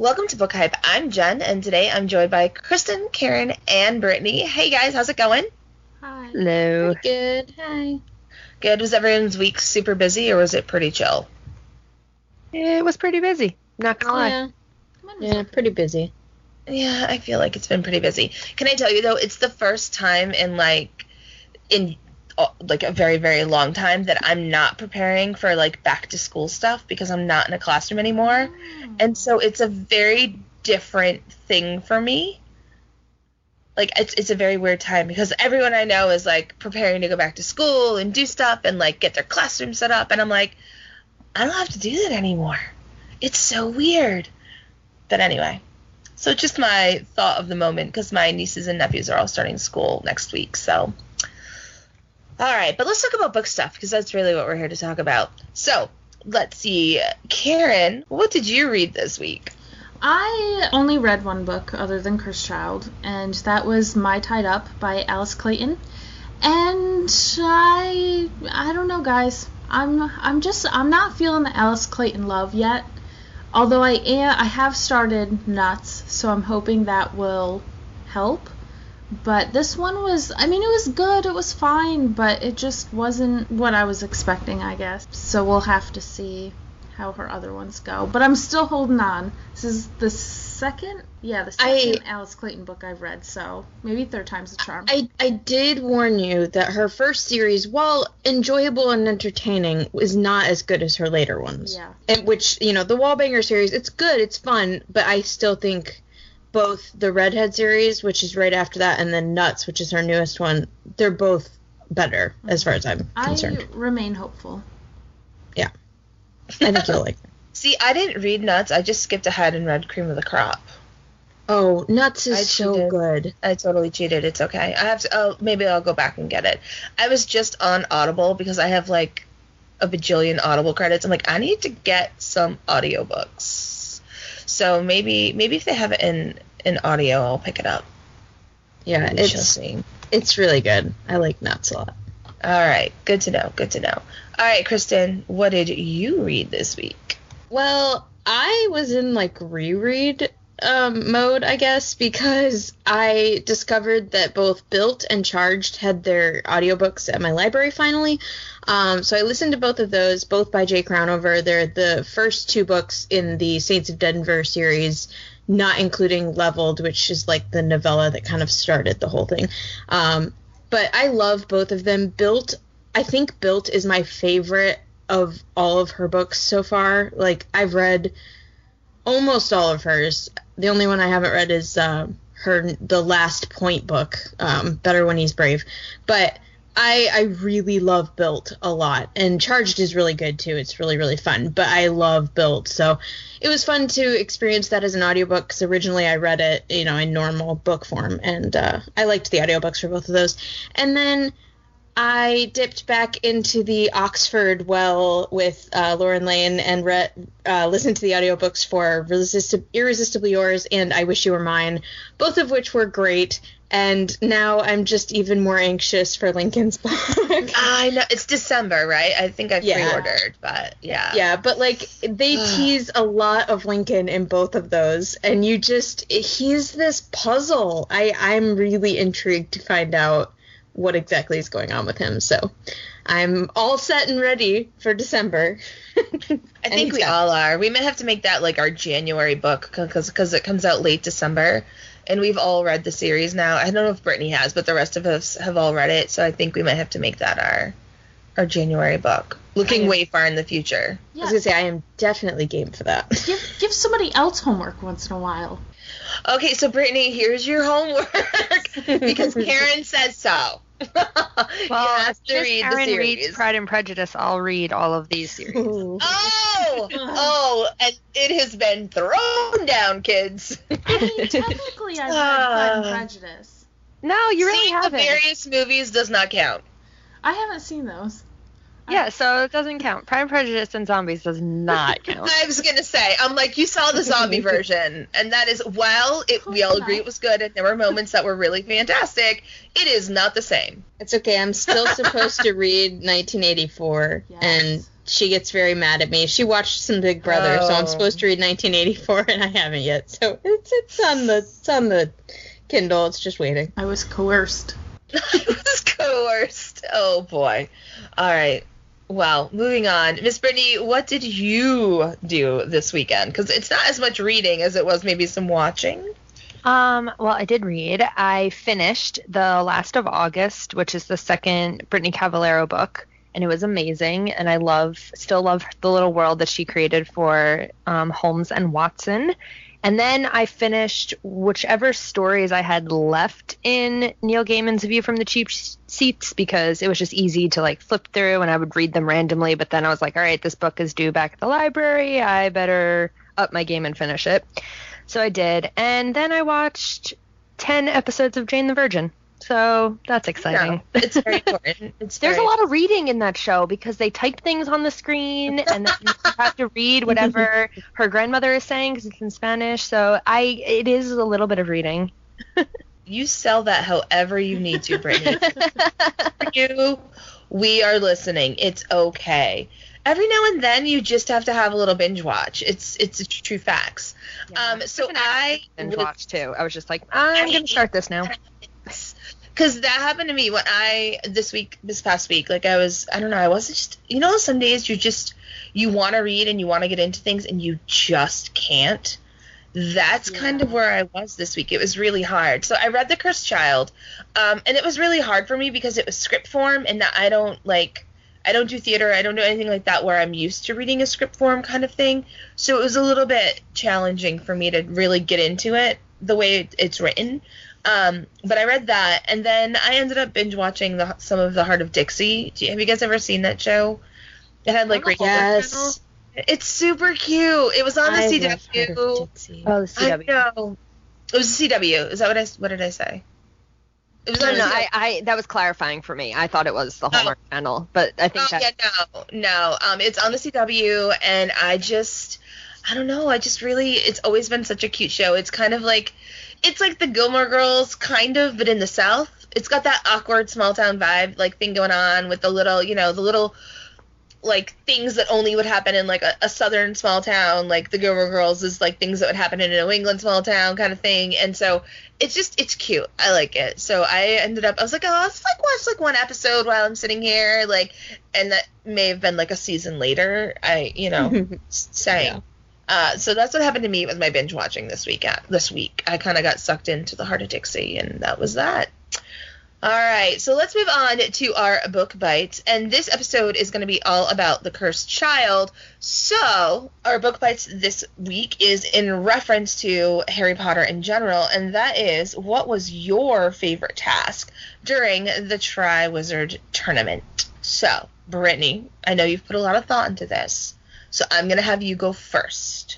Welcome to Book Hype. I'm Jen, and today I'm joined by Kristen, Karen, and Brittany. Hey guys, how's it going? Hi. Hello. Pretty good. Hi. Good. Was everyone's week super busy, or was it pretty chill? It was pretty busy. Not gonna lie. Yeah, pretty busy. Yeah, I feel like it's been pretty busy. Can I tell you though, it's the first time in a very, very long time that I'm not preparing for back to school stuff because I'm not in a classroom anymore. And so it's a very different thing for me. It's a very weird time because everyone I know is preparing to go back to school and do stuff and get their classroom set up, and I'm like, I don't have to do that anymore. It's so weird. But anyway, so just my thought of the moment because my nieces and nephews are all starting school next week, so. All right, but let's talk about book stuff because that's really what we're here to talk about. So, let's see. Karen, what did you read this week? I only read one book other than Cursed Child, and that was My Tied Up by Alice Clayton. And I don't know, guys. I'm not feeling the Alice Clayton love yet. Although I have started Nuts, so I'm hoping that will help. But this one was, it was good, it was fine, but it just wasn't what I was expecting, I guess. So we'll have to see how her other ones go. But I'm still holding on. This is the second Alice Clayton book I've read, so maybe third time's the charm. I did warn you that her first series, while enjoyable and entertaining, was not as good as her later ones. Yeah. And which, the Wallbanger series, it's good, it's fun, but I still think both the Redhead series, which is right after that, and then Nuts, which is her newest one, they're both better as far as I'm concerned. I remain hopeful. Yeah. I think you'll like it. See, I didn't read Nuts. I just skipped ahead and read Cream of the Crop. Oh, Nuts is so good. I totally cheated. It's okay. I have to. Maybe I'll go back and get it. I was just on Audible because I have a bajillion Audible credits. I'm I need to get some audiobooks. So maybe if they have it in audio, I'll pick it up. Yeah, it's really good. I like Nuts a lot. All right, good to know. All right, Kristen, what did you read this week? Well, I was in reread mode, I guess, because I discovered that both Built and Charged had their audiobooks at my library finally. So I listened to both of those, both by Jay Crownover. They're the first two books in the Saints of Denver series, not including Leveled, which is the novella that kind of started the whole thing. But I love both of them. I think Built is my favorite of all of her books so far. I've read almost all of hers. The only one I haven't read is the Last Point book, Better When He's Brave. But I really love Built a lot, and Charged is really good too. It's really, really fun, but I love Built, so it was fun to experience that as an audiobook, because originally I read it, in normal book form, and I liked the audiobooks for both of those. And then I dipped back into the Oxford well with Lauren Lane and listened to the audiobooks for Irresistibly Yours and I Wish You Were Mine, both of which were great. And now I'm just even more anxious for Lincoln's book. I know. It's December, right? I think I pre-ordered, but yeah. Yeah, but they tease a lot of Lincoln in both of those. And he's this puzzle. I'm really intrigued to find out what exactly is going on with him. So I'm all set and ready for December. I think we all are. We may have to make that our January book because it comes out late December. And we've all read the series now. I don't know if Brittany has, but the rest of us have all read it. So I think we might have to make that our January book. Looking way far in the future. Yeah. I was going to say, I am definitely game for that. Give somebody else homework once in a while. Okay, so Brittany, here's your homework. Because Karen says so. Well, if Karen reads Pride and Prejudice, I'll read all of these series. Oh, and it has been thrown down, kids. Technically, I've read Pride and Prejudice. No, you really haven't. Seeing the various movies does not count. I haven't seen those. Yeah, so it doesn't count. Pride and Prejudice and Zombies does not count. I was going to say, you saw the zombie version, and that is, we all agree it was good, and there were moments that were really fantastic, it is not the same. It's okay, I'm still supposed to read 1984 and she gets very mad at me. She watched some Big Brother, so I'm supposed to read 1984, and I haven't yet. So it's on the Kindle. It's just waiting. I was coerced. I was coerced. Oh boy. All right. Well, moving on. Miss Brittany, what did you do this weekend? Because it's not as much reading as it was maybe some watching. Well, I did read. I finished The Last of August, which is the second Brittany Cavallaro book, and it was amazing. And I still love the little world that she created for Holmes and Watson. And then I finished whichever stories I had left in Neil Gaiman's View from the Cheap Seats, because it was just easy to like flip through and I would read them randomly. But then I was like, all right, this book is due back at the library. I better up my game and finish it. So I did. And then I watched 10 episodes of Jane the Virgin. So that's exciting. Yeah, it's very important. There's a lot of reading in that show because they type things on the screen and then you have to read whatever her grandmother is saying because it's in Spanish. So it is a little bit of reading. You sell that however you need to, Brittany. For you, we are listening. It's okay. Every now and then, you just have to have a little binge watch. It's true facts. Yeah. So I binge watch too. I was just like, I'm going to start this now. Because that happened to me when this past week, like I wasn't just, some days you want to read and you want to get into things and you just can't. That's kind of where I was this week. It was really hard. So I read The Cursed Child, and it was really hard for me because it was script form, and I don't do theater. I don't do anything like that where I'm used to reading a script form kind of thing. So it was a little bit challenging for me to really get into it the way it's written. But I read that, and then I ended up binge watching some of The Heart of Dixie. Have you guys ever seen that show? It had like yes. It's super cute. It was on the CW. Oh, the CW. I know. It was the CW. Is that what did I say? It was no, that was clarifying for me. I thought it was the Hallmark Channel, but I think no. It's on the CW, and I don't know. It's always been such a cute show. It's kind of like, it's like the Gilmore Girls, kind of, but in the South. It's got that awkward small town vibe, like thing going on with the little like things that only would happen in like a southern small town. Like the Gilmore Girls is like things that would happen in a New England small town kind of thing. And so it's cute. I like it. So I was like, let's like watch like one episode while I'm sitting here, like, and that may have been like a season later. Saying. Yeah. So that's what happened to me with my binge watching this week. I kind of got sucked into The Heart of Dixie, and that was that. All right, so let's move on to our book bites, and this episode is going to be all about The Cursed Child. So our book bites this week is in reference to Harry Potter in general, and that is, what was your favorite task during the Triwizard Tournament? So, Brittany, I know you've put a lot of thought into this, so I'm going to have you go first.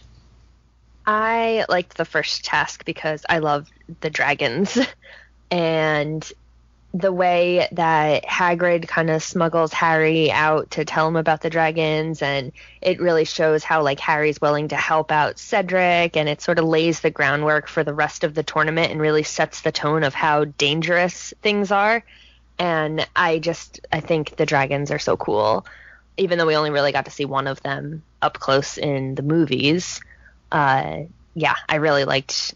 I liked the first task because I love the dragons, and the way that Hagrid kind of smuggles Harry out to tell him about the dragons, and it really shows how like Harry's willing to help out Cedric, and it sort of lays the groundwork for the rest of the tournament and really sets the tone of how dangerous things are. And I think the dragons are so cool, even though we only really got to see one of them up close in the movies. I really liked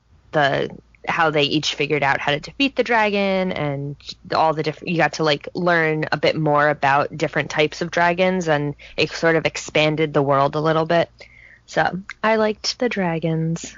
how they each figured out how to defeat the dragon, and all the different, you got to like learn a bit more about different types of dragons, and it sort of expanded the world a little bit. So I liked the dragons.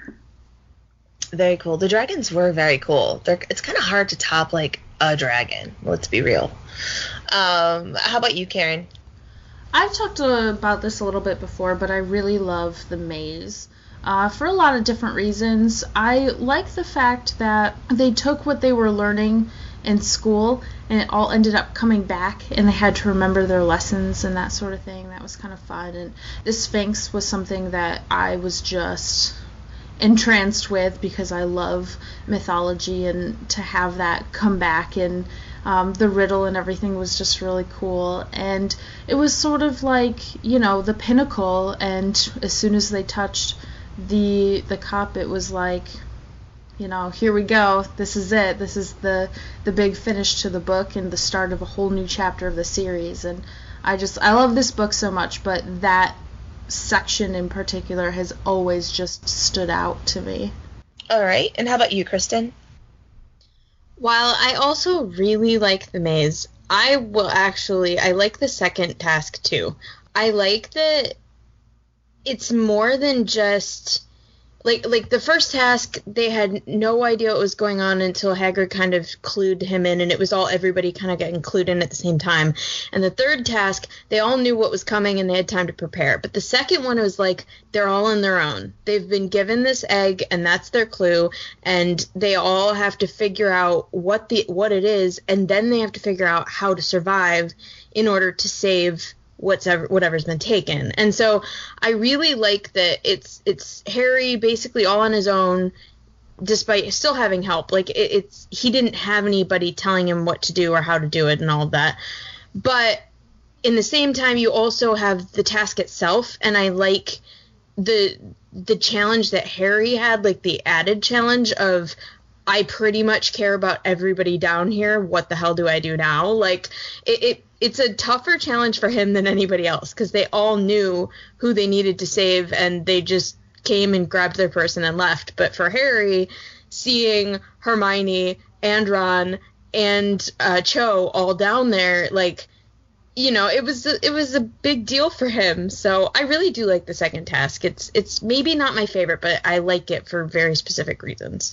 Very cool. The dragons were very cool. It's kind of hard to top like a dragon. Let's be real. How about you, Karen? I've talked about this a little bit before, but I really love the maze. For a lot of different reasons. I like the fact that they took what they were learning in school and it all ended up coming back, and they had to remember their lessons and that sort of thing. That was kind of fun. And the Sphinx was something that I was just entranced with because I love mythology, and to have that come back, and the riddle and everything was just really cool. And it was sort of like, the pinnacle, and as soon as they touched the cup, it was like, here we go, this is it, this is the big finish to the book and the start of a whole new chapter of the series. And I love this book so much, but that section in particular has always just stood out to me. All right. And how about you, Kristen? While I also really like The Maze, I like the second task too. I like that it's more than just like the first task, they had no idea what was going on until Hagrid kind of clued him in, and it was all everybody kind of getting clued in at the same time. And the third task, they all knew what was coming and they had time to prepare. But the second one was like they're all on their own. They've been given this egg and that's their clue, and they all have to figure out what it is, and then they have to figure out how to survive in order to save whatever's been taken. And so I really like that it's Harry basically all on his own, despite still having help. Like he didn't have anybody telling him what to do or how to do it and all of that. But in the same time, you also have the task itself, and I like the challenge that Harry had, like the added challenge of, I pretty much care about everybody down here. What the hell do I do now? Like it's a tougher challenge for him than anybody else, because they all knew who they needed to save and they just came and grabbed their person and left. But for Harry, seeing Hermione and Ron and Cho all down there, like, you know, it was a big deal for him. So I really do like the second task. It's maybe not my favorite, but I like it for very specific reasons.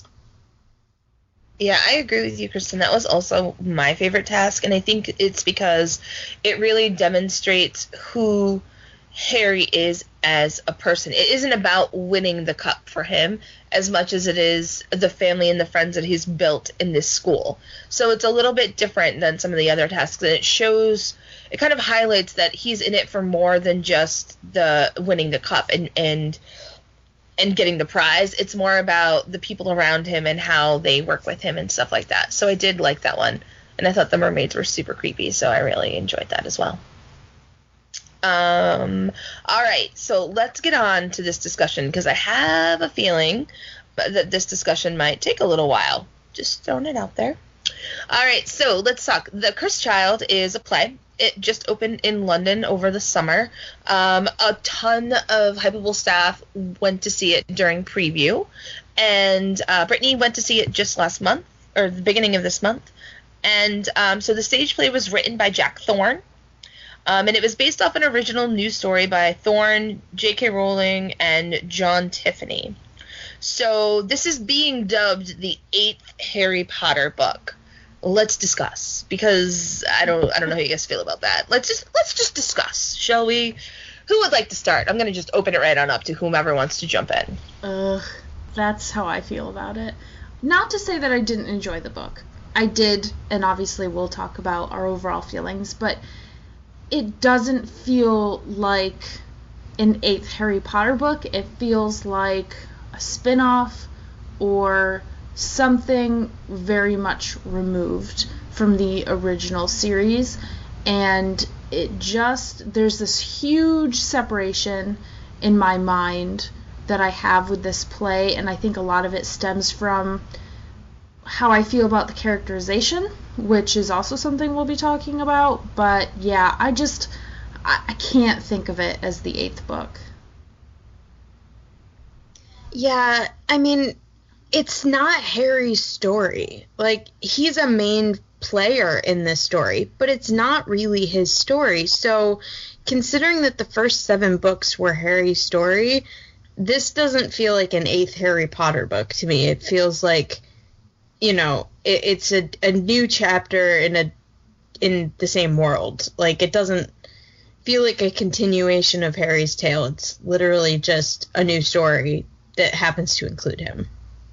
Yeah, I agree with you, Kristen. That was also my favorite task, and I think it's because it really demonstrates who Harry is as a person. It isn't about winning the cup for him as much as it is the family and the friends that he's built in this school. So it's a little bit different than some of the other tasks, and it kind of highlights that he's in it for more than just the winning the cup and getting the prize. It's more about the people around him and how they work with him and stuff like that. So I did like that one. And I thought the mermaids were super creepy, so I really enjoyed that as well. All right, so let's get on to this discussion, because I have a feeling that this discussion might take a little while. Just throwing it out there. All right, so let's talk. The Cursed Child is a play. It just opened in London over the summer. A ton of Hypable staff went to see it during preview. And Brittany went to see it just last month, or the beginning of this month. And so the stage play was written by Jack Thorne. And it was based off an original news story by Thorne, J.K. Rowling, and John Tiffany. So this is being dubbed the 8th Harry Potter book. Let's discuss, because I don't know how you guys feel about that. Let's just discuss, shall we? Who would like to start? I'm going to just open it right on up to whomever wants to jump in. That's how I feel about it. Not to say that I didn't enjoy the book. I did, and obviously we'll talk about our overall feelings, but it doesn't feel like an 8th Harry Potter book. It feels like a spin-off or something very much removed from the original series, and there's this huge separation in my mind that I have with this play, and I think a lot of it stems from how I feel about the characterization, which is also something we'll be talking about. But yeah, I can't think of it as the 8th book. Yeah, I mean, it's not Harry's story. Like, he's a main player in this story, but it's not really his story. So, considering that the first 7 books were Harry's story, this doesn't feel like an 8th Harry Potter book to me. It feels like, you know, it's a new chapter in the same world. Like, it doesn't feel like a continuation of Harry's tale. It's literally just a new story that happens to include him.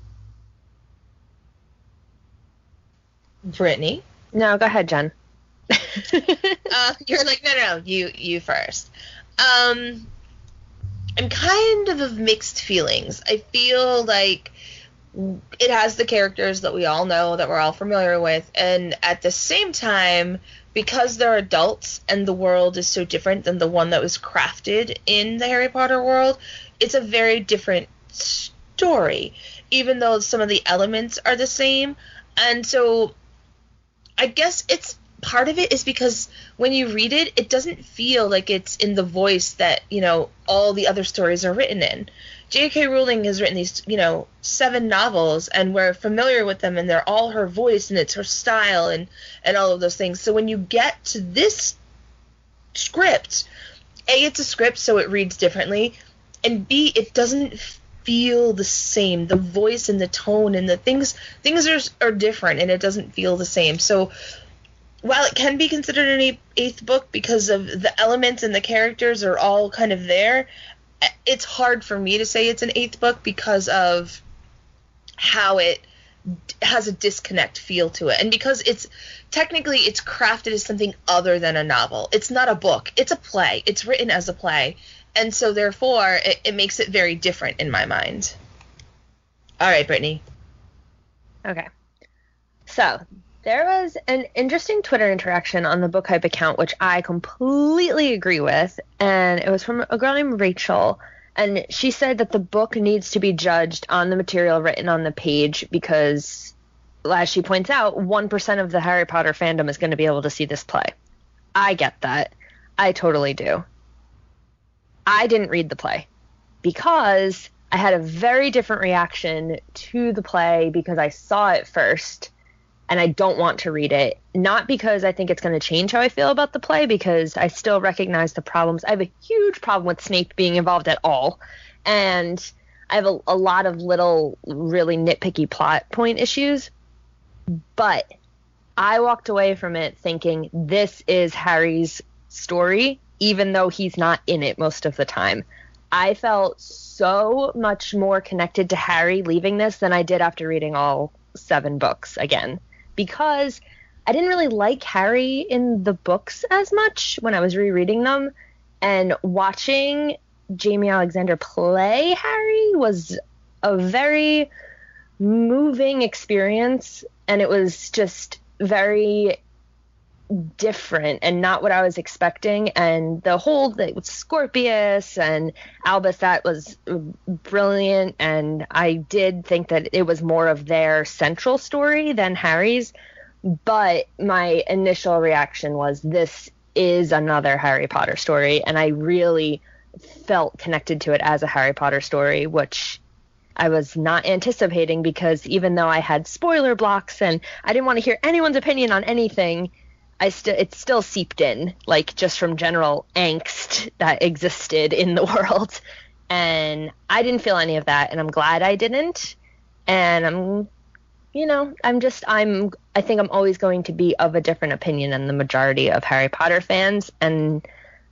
Brittany? No, go ahead, Jen. You're like, no, you first. I'm kind of mixed feelings. I feel like it has the characters that we all know, that we're all familiar with, and at the same time, because they're adults and the world is so different than the one that was crafted in the Harry Potter world, it's a very different story, even though some of the elements are the same. And so I guess it's part of it is because when you read it, it doesn't feel like it's in the voice that, all the other stories are written in. J.K. Rowling has written these, 7 novels, and we're familiar with them, and they're all her voice, and it's her style, and all of those things. So when you get to this script, A, it's a script, so it reads differently, and B, it doesn't feel the same. The voice and the tone and the things are different, and it doesn't feel the same. So while it can be considered an 8th book because of the elements and the characters are all kind of there, it's hard for me to say it's an 8th book because of how it has a disconnect feel to it. And because it's crafted as something other than a novel. It's not a book. It's a play. It's written as a play. And so therefore, it makes it very different in my mind. All right, Brittany. Okay. So there was an interesting Twitter interaction on the Book Hype account, which I completely agree with, and it was from a girl named Rachel, and she said that the book needs to be judged on the material written on the page because, as she points out, 1% of the Harry Potter fandom is going to be able to see this play. I get that. I totally do. I didn't read the play because I had a very different reaction to the play because I saw it first. And I don't want to read it, not because I think it's going to change how I feel about the play, because I still recognize the problems. I have a huge problem with Snape being involved at all, and I have a lot of little, really nitpicky plot point issues. But I walked away from it thinking this is Harry's story, even though he's not in it most of the time. I felt so much more connected to Harry leaving this than I did after reading all 7 books again. Because I didn't really like Harry in the books as much when I was rereading them, and watching Jamie Alexander play Harry was a very moving experience, and it was just very different and not what I was expecting. And the whole thing with Scorpius and Albus, that was brilliant, and I did think that it was more of their central story than Harry's, but my initial reaction was this is another Harry Potter story, and I really felt connected to it as a Harry Potter story, which I was not anticipating, because even though I had spoiler blocks and I didn't want to hear anyone's opinion on anything, it still seeped in, like, just from general angst that existed in the world. And I didn't feel any of that, and I'm glad I didn't. And I think I'm always going to be of a different opinion than the majority of Harry Potter fans, and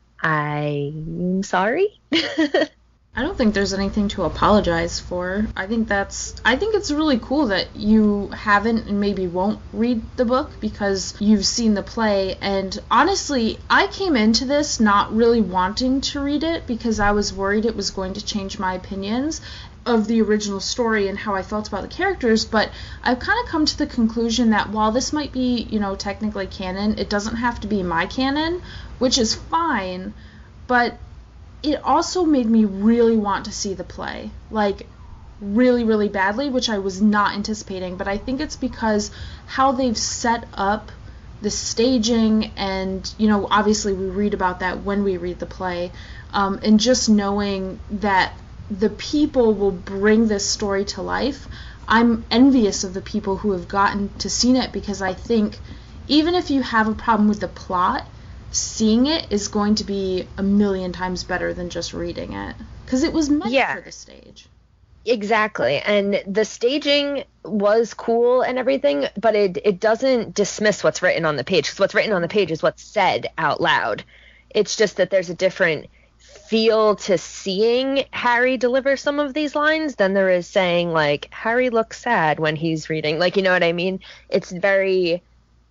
I'm sorry. I don't think there's anything to apologize for. I think it's really cool that you haven't and maybe won't read the book because you've seen the play. And honestly, I came into this not really wanting to read it because I was worried it was going to change my opinions of the original story and how I felt about the characters, but I've kind of come to the conclusion that while this might be, technically canon, it doesn't have to be my canon, which is fine, but it also made me really want to see the play, like really, really badly, which I was not anticipating. But I think it's because how they've set up the staging, and obviously we read about that when we read the play, and just knowing that the people will bring this story to life. I'm envious of the people who have gotten to see it, because I think even if you have a problem with the plot, seeing it is going to be a million times better than just reading it, because it was meant for the stage. Exactly. And the staging was cool and everything, but it doesn't dismiss what's written on the page, because what's written on the page is what's said out loud. It's just that there's a different feel to seeing Harry deliver some of these lines than there is saying, like, Harry looks sad when he's reading, like, you know what I mean? It's very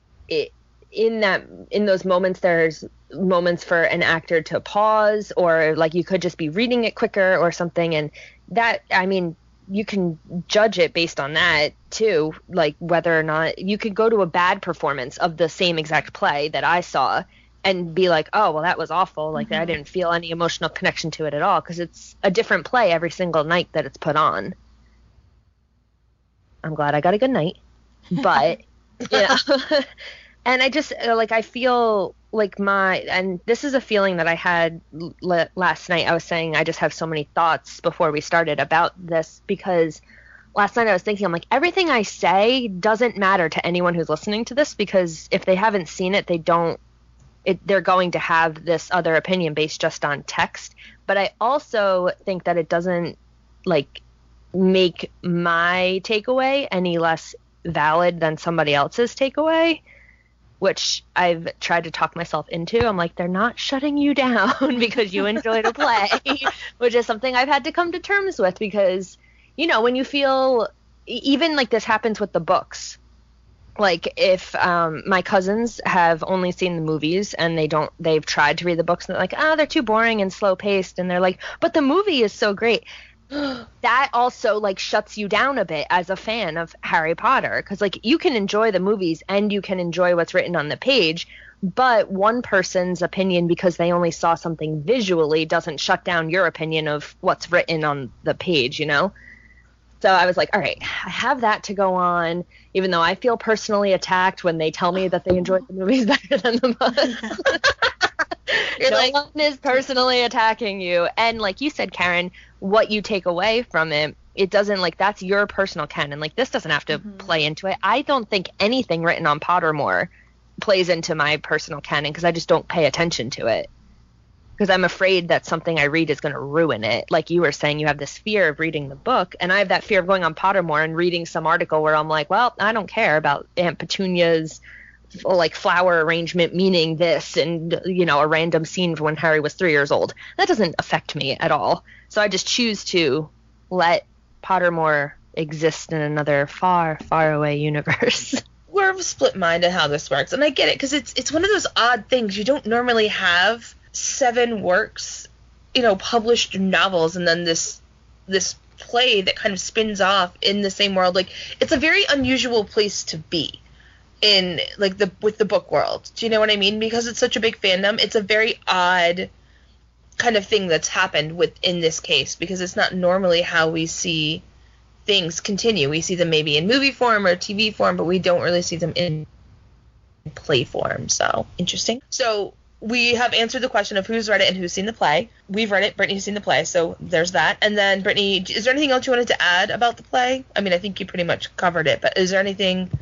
in those moments, there's moments for an actor to pause, or like you could just be reading it quicker or something, and that, I mean, you can judge it based on that too, like whether or not you could go to a bad performance of the same exact play that I saw and be like, oh, well, that was awful, like I didn't feel any emotional connection to it at all, because it's a different play every single night that it's put on. I'm glad I got a good night, but And I just I feel like and this is a feeling that I had last night. I was saying I just have so many thoughts before we started about this, because last night I was thinking, I'm like, everything I say doesn't matter to anyone who's listening to this, because if they haven't seen it, they're going to have this other opinion based just on text. But I also think that it doesn't make my takeaway any less valid than somebody else's takeaway, which I've tried to talk myself into. I'm like, they're not shutting you down because you enjoyed a play, which is something I've had to come to terms with, because, when you feel, even this happens with the books. If my cousins have only seen the movies and they've tried to read the books and they're like, they're too boring and slow paced. And they're like, but the movie is so great. That also shuts you down a bit as a fan of Harry Potter, because you can enjoy the movies and you can enjoy what's written on the page, but one person's opinion, because they only saw something visually, doesn't shut down your opinion of what's written on the page, So I was like, all right, I have that to go on, even though I feel personally attacked when they tell me that they enjoyed the movies better than the books. You're no one is personally attacking you. And like you said, Karen, what you take away from it doesn't, that's your personal canon. This doesn't have to play into it. I don't think anything written on Pottermore plays into my personal canon, because I just don't pay attention to it. Because I'm afraid that something I read is going to ruin it. Like you were saying, you have this fear of reading the book, and I have that fear of going on Pottermore and reading some article where I'm like, well, I don't care about Aunt Petunia's flower arrangement meaning this, and a random scene from when Harry was 3 years old. That doesn't affect me at all. So I just choose to let Pottermore exist in another far, far away universe. We're of a split mind on how this works, and I get it, because it's one of those odd things. You don't normally have 7 works, published novels, and then this play that kind of spins off in the same world. It's a very unusual place to be in with the book world. Do you know what I mean? Because it's such a big fandom, it's a very odd kind of thing that's happened within this case, because it's not normally how we see things continue. We see them maybe in movie form or TV form, but we don't really see them in play form. So interesting. So we have answered the question of who's read it and who's seen the play. We've read it. Brittany's seen the play, so there's that. And then, Brittany, is there anything else you wanted to add about the play? I mean, I think you pretty much covered it, but is there anything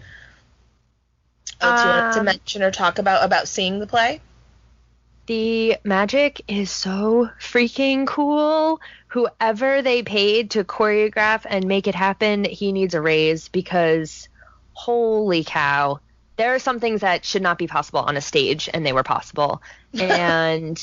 else you wanted to mention or talk about seeing the play? The magic is so freaking cool. Whoever they paid to choreograph and make it happen, he needs a raise, because holy cow. There are some things that should not be possible on a stage, and they were possible. And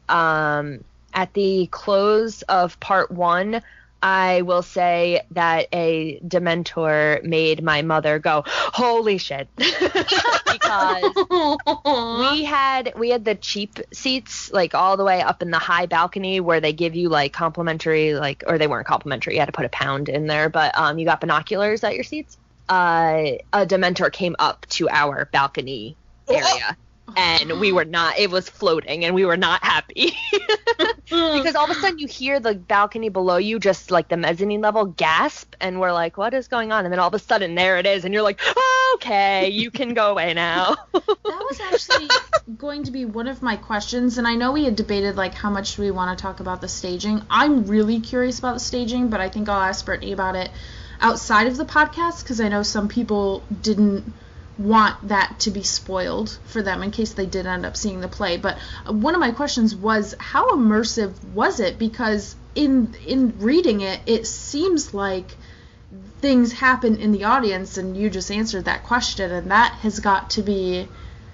at the close of part 1, I will say that a Dementor made my mother go, holy shit. Because we had the cheap seats, all the way up in the high balcony where they give you complimentary, or they weren't complimentary, you had to put £1 in there, but you got binoculars at your seats. A Dementor came up to our balcony area. And we were not, it was floating, and we were not happy. Because all of a sudden you hear the balcony below you, just the mezzanine level, gasp, and we're like, what is going on? And then all of a sudden there it is, and you're like, oh, okay, you can go away now. That was actually going to be one of my questions, and I know we had debated how much we want to talk about the staging. I'm really curious about the staging, but I think I'll ask Brittany about it outside of the podcast, because I know some people didn't want that to be spoiled for them in case they did end up seeing the play. But one of my questions was, how immersive was it? Because in reading it, it seems like things happen in the audience, and you just answered that question, and that has got to be,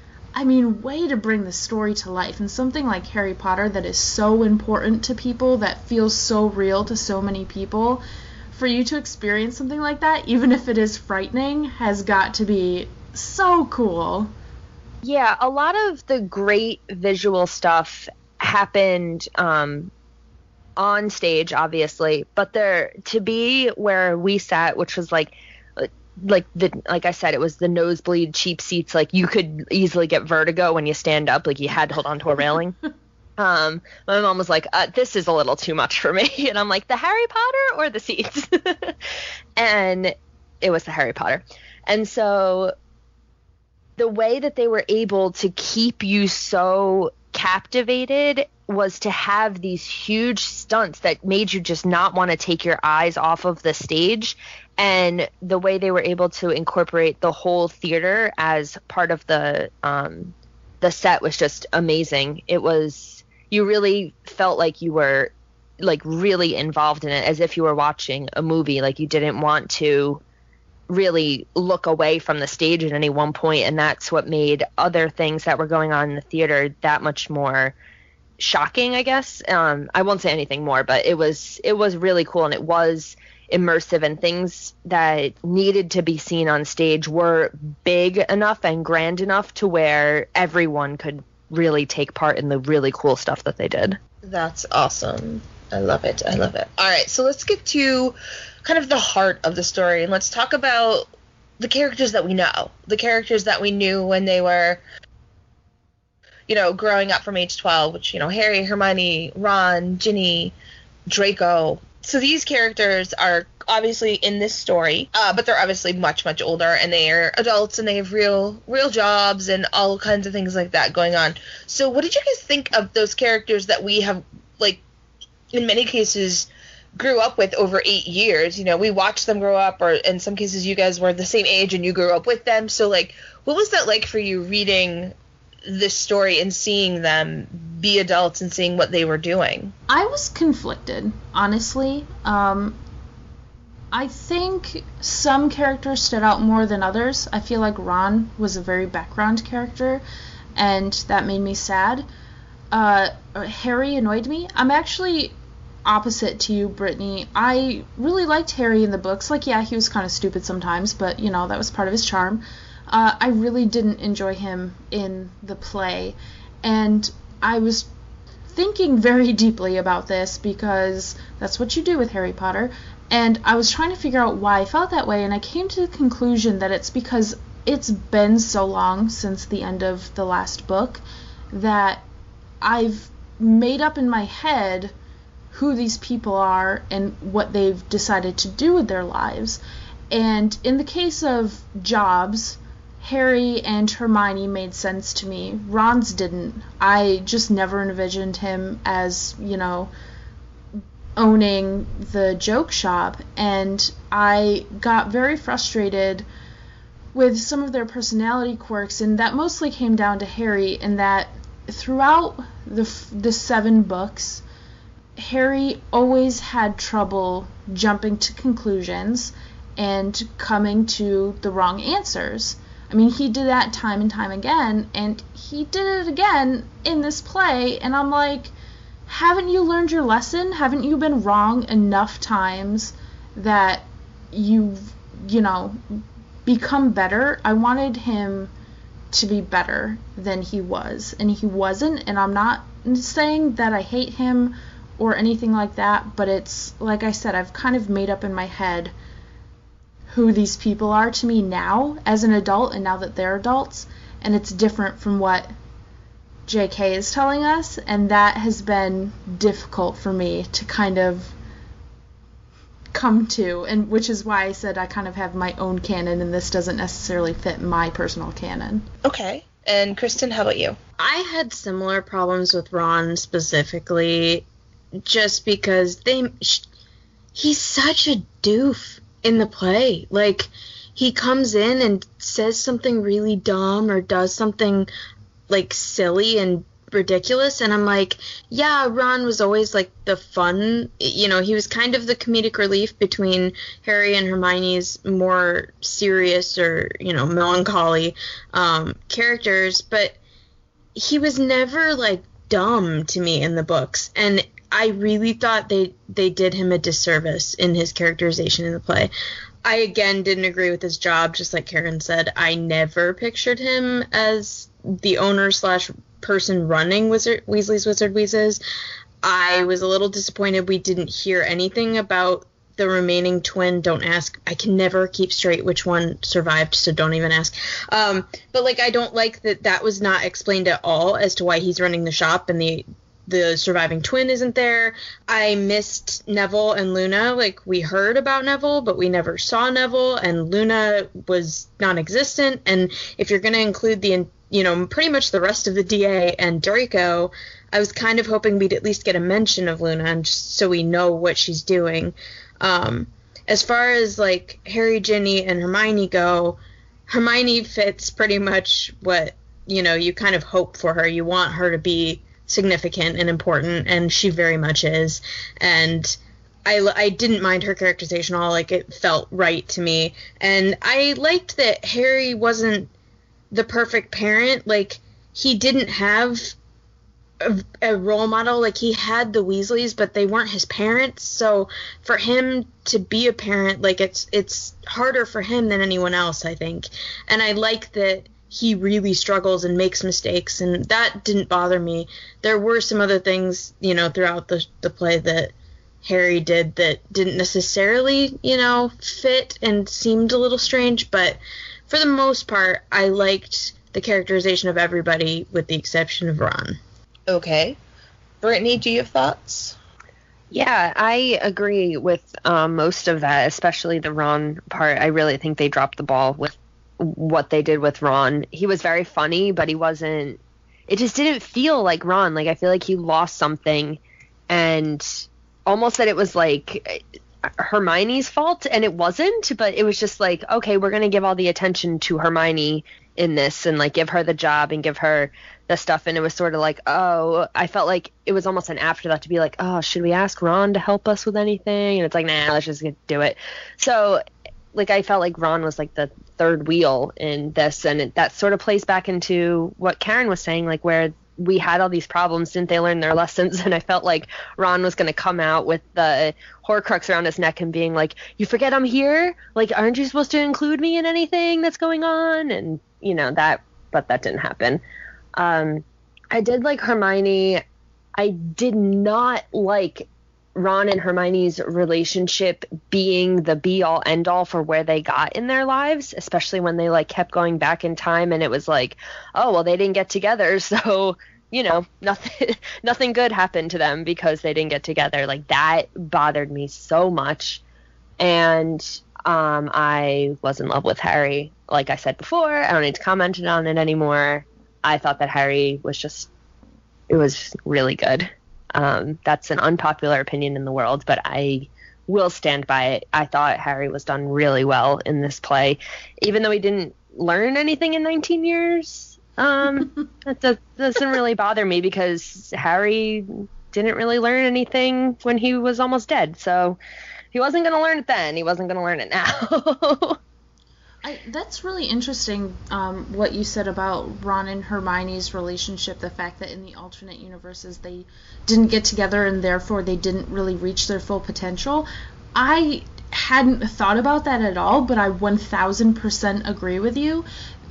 way to bring the story to life. And something like Harry Potter that is so important to people, that feels so real to so many people, for you to experience something like that, even if it is frightening, has got to be so cool. Yeah, a lot of the great visual stuff happened on stage, obviously, but there, to be where we sat, which was like I said, it was the nosebleed cheap seats. You could easily get vertigo when you stand up. You had to hold on to a railing. My mom was like, this is a little too much for me. And I'm like, the Harry Potter or the seats? And it was the Harry Potter. And so the way that they were able to keep you so captivated was to have these huge stunts that made you just not want to take your eyes off of the stage. And the way they were able to incorporate the whole theater as part of the set was just amazing. It was, you really felt like you were like really involved in it, as if you were watching a movie. Like you didn't want to really look away from the stage at any one point, and that's what made other things that were going on in the theater that much more shocking, I guess. I won't say anything more, but it was really cool, and it was immersive, and things that needed to be seen on stage were big enough and grand enough to where everyone could really take part in the really cool stuff that they did. That's awesome. I love it. All right, so let's get to kind of the heart of the story, and let's talk about the characters that we know, the characters that we knew when they were, growing up from age 12, which, Harry, Hermione, Ron, Ginny, Draco. So these characters are obviously in this story, but they're obviously much, much older, and they are adults, and they have real jobs and all kinds of things like that going on. So what did you guys think of those characters that we have, like, in many cases grew up with over 8 years? We watched them grow up, or in some cases you guys were the same age and you grew up with them. So, like, what was that like for you reading this story and seeing them be adults and seeing what they were doing? I was conflicted, honestly. I think some characters stood out more than others. I feel like Ron was a very background character, and that made me sad. Harry annoyed me. I'm actually opposite to you, Brittany. I really liked Harry in the books. Like, yeah, he was kind of stupid sometimes, but, that was part of his charm. I really didn't enjoy him in the play, and I was thinking very deeply about this because that's what you do with Harry Potter, and I was trying to figure out why I felt that way, and I came to the conclusion that it's because it's been so long since the end of the last book that I've made up in my head who these people are and what they've decided to do with their lives. And in the case of jobs, Harry and Hermione made sense to me. Ron's didn't. I just never envisioned him as, owning the joke shop, and I got very frustrated with some of their personality quirks, and that mostly came down to Harry, in that throughout the 7 books, Harry always had trouble jumping to conclusions and coming to the wrong answers. I mean, he did that time and time again, and he did it again in this play, and I'm like, haven't you learned your lesson? Haven't you been wrong enough times that you've, become better? I wanted him to be better than he was, and he wasn't, and I'm not saying that I hate him or anything like that, but it's, like I said, I've kind of made up in my head who these people are to me now as an adult, and now that they're adults, and it's different from what JK is telling us, and that has been difficult for me to kind of come to, and which is why I said I kind of have my own canon, and this doesn't necessarily fit my personal canon. Okay. And Kristen, how about you? I had similar problems with Ron specifically, just because he's such a doof in the play. Like, he comes in and says something really dumb or does something, like, silly and ridiculous, and I'm like, yeah, Ron was always, like, the fun, he was kind of the comedic relief between Harry and Hermione's more serious or, melancholy characters, but he was never, like, dumb to me in the books, and I really thought they did him a disservice in his characterization in the play. I, again, didn't agree with his job, just like Karen said. I never pictured him as the owner / person running Weasley's Wizard Wheezes. I was a little disappointed we didn't hear anything about the remaining twin. Don't ask. I can never keep straight which one survived, so don't even ask. But, like, I don't like that was not explained at all as to why he's running the shop, and the surviving twin isn't there. I missed Neville and Luna. Like, we heard about Neville, but we never saw Neville, and Luna was non-existent. And if you're going to include pretty much the rest of the DA and Draco, I was kind of hoping we'd at least get a mention of Luna, and just so we know what she's doing. As far as, like, Harry, Ginny, and Hermione go, Hermione fits pretty much what, you kind of hope for her. You want her to be significant and important, and she very much is. And I didn't mind her characterization at all. Like, it felt right to me. And I liked that Harry wasn't the perfect parent. Like, he didn't have a role model. Like, he had the Weasleys, but they weren't his parents. So for him to be a parent, like, it's harder for him than anyone else, I think. And I like that he really struggles and makes mistakes, and that didn't bother me. There were some other things, throughout the play that Harry did that didn't necessarily, fit and seemed a little strange, but for the most part, I liked the characterization of everybody with the exception of Ron. Okay. Brittany, do you have thoughts? Yeah, I agree with most of that, especially the Ron part. I really think they dropped the ball with what they did with Ron. He was very funny, but it just didn't feel like Ron. Like, I feel like he lost something, and almost that it was like Hermione's fault, and it wasn't, but it was just like, okay, we're going to give all the attention to Hermione in this, and like give her the job and give her the stuff. And it was sort of like, oh, I felt like it was almost an afterthought to be like, oh, should we ask Ron to help us with anything? And it's like, nah, let's just do it. So like, I felt like Ron was like the third wheel in this, and that sort of plays back into what Karen was saying, like, where we had all these problems, didn't they learn their lessons? And I felt like Ron was going to come out with the Horcrux around his neck and being like, you forget I'm here? Like, aren't you supposed to include me in anything that's going on? And, but that didn't happen. I did like Hermione. I did not like Ron and Hermione's relationship being the be-all, end-all for where they got in their lives, especially when they, like, kept going back in time, and it was like, oh, well, they didn't get together, so, nothing good happened to them because they didn't get together. Like, that bothered me so much, and I was in love with Harry. Like I said before, I don't need to comment on it anymore. I thought that Harry was really good. That's an unpopular opinion in the world, but I will stand by it. I thought Harry was done really well in this play, even though he didn't learn anything in 19 years. That doesn't really bother me because Harry didn't really learn anything when he was almost dead. So he wasn't going to learn it then. He wasn't going to learn it now. That's really interesting, what you said about Ron and Hermione's relationship, the fact that in the alternate universes they didn't get together and therefore they didn't really reach their full potential. I hadn't thought about that at all, but I 1000% agree with you.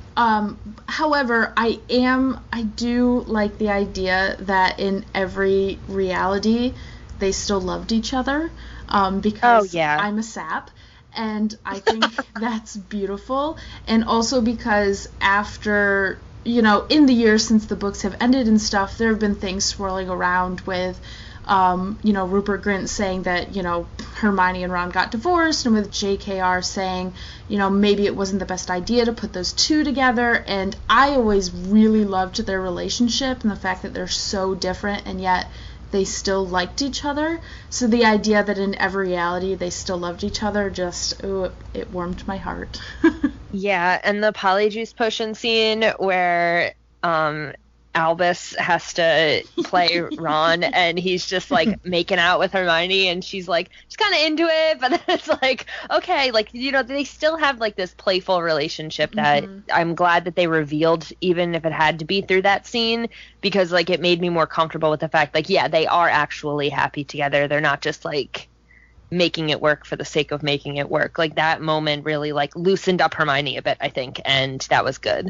However, I do like the idea that in every reality they still loved each other, because I'm a sap. And I think that's beautiful. And also because after, in the years since the books have ended and stuff, there have been things swirling around with, Rupert Grint saying that, Hermione and Ron got divorced, and with JKR saying, maybe it wasn't the best idea to put those two together. And I always really loved their relationship and the fact that they're so different and yet they still liked each other. So the idea that in every reality they still loved each other it warmed my heart. Yeah, and the Polyjuice Potion scene where Albus has to play Ron and he's just like making out with Hermione and she's like she's kind of into it, but then it's like, okay, like, they still have like this playful relationship that I'm glad that they revealed, even if it had to be through that scene, because like it made me more comfortable with the fact like, yeah, they are actually happy together. They're not just like making it work for the sake of making it work. Like that moment really like loosened up Hermione a bit, I think, and that was good.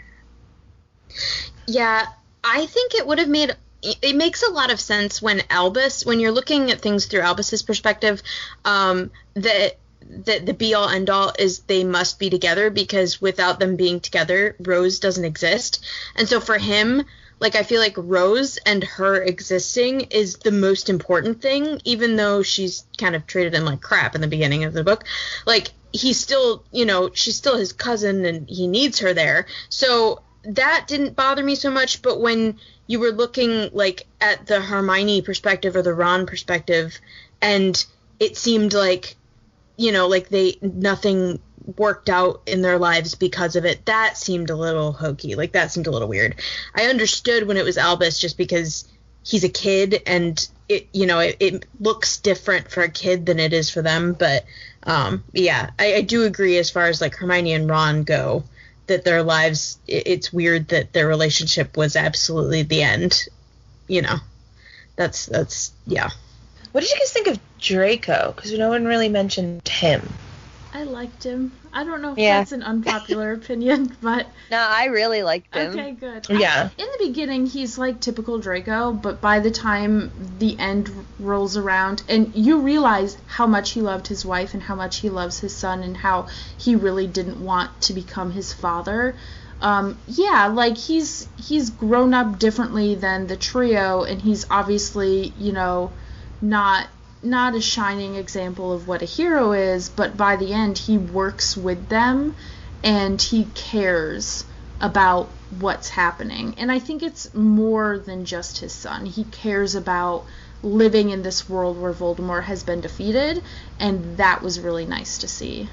Yeah, I think it makes a lot of sense when you're looking at things through Albus's perspective, that the be-all, end-all is they must be together, because without them being together, Rose doesn't exist. And so for him, Like, I feel like Rose and her existing is the most important thing, even though she's kind of treated him like crap in the beginning of the book. Like, he's still, you know, she's still his cousin and he needs her there. So that didn't bother me so much, but when you were looking, like, at the Hermione perspective or the Ron perspective, and it seemed like, you know, like nothing worked out in their lives because of it, that seemed a little hokey. Like, that seemed a little weird. I understood when it was Albus just because he's a kid and it, you know, it looks different for a kid than it is for them. But, yeah, I do agree as far as, like, Hermione and Ron go, that their lives, it's weird that their relationship was absolutely the end. You know, that's yeah. What did you guys think of Draco? Because no one really mentioned him. I liked him. I don't know if that's an unpopular opinion, but... No, I really liked him. Okay, good. Yeah. In the beginning, he's like typical Draco, but by the time the end rolls around, and you realize how much he loved his wife and how much he loves his son and how he really didn't want to become his father... yeah, like, he's grown up differently than the trio, and he's obviously, you know, not a shining example of what a hero is, but by the end he works with them and he cares about what's happening. And I think it's more than just his son. He cares about living in this world where Voldemort has been defeated, and that was really nice to see.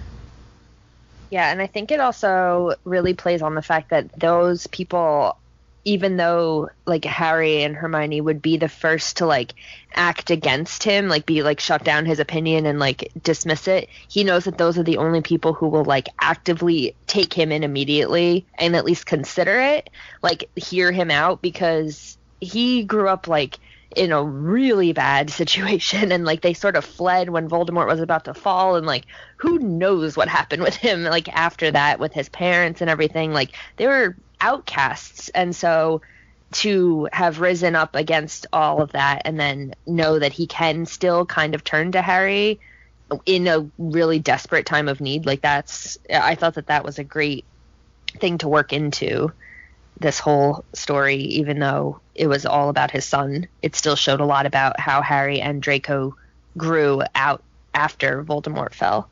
Yeah, and I think it also really plays on the fact that those people, even though, like, Harry and Hermione would be the first to, like, act against him, like, be, like, shut down his opinion and, like, dismiss it, he knows that those are the only people who will, like, actively take him in immediately and at least consider it, like, hear him out, because he grew up, like, in a really bad situation, and, like, they sort of fled when Voldemort was about to fall, and, like, who knows what happened with him, like, after that with his parents and everything. Like, they were outcasts, and so to have risen up against all of that and then know that he can still kind of turn to Harry in a really desperate time of need, like, I thought that was a great thing to work into this whole story. Even though it was all about his son, it still showed a lot about how Harry and Draco grew out after Voldemort fell.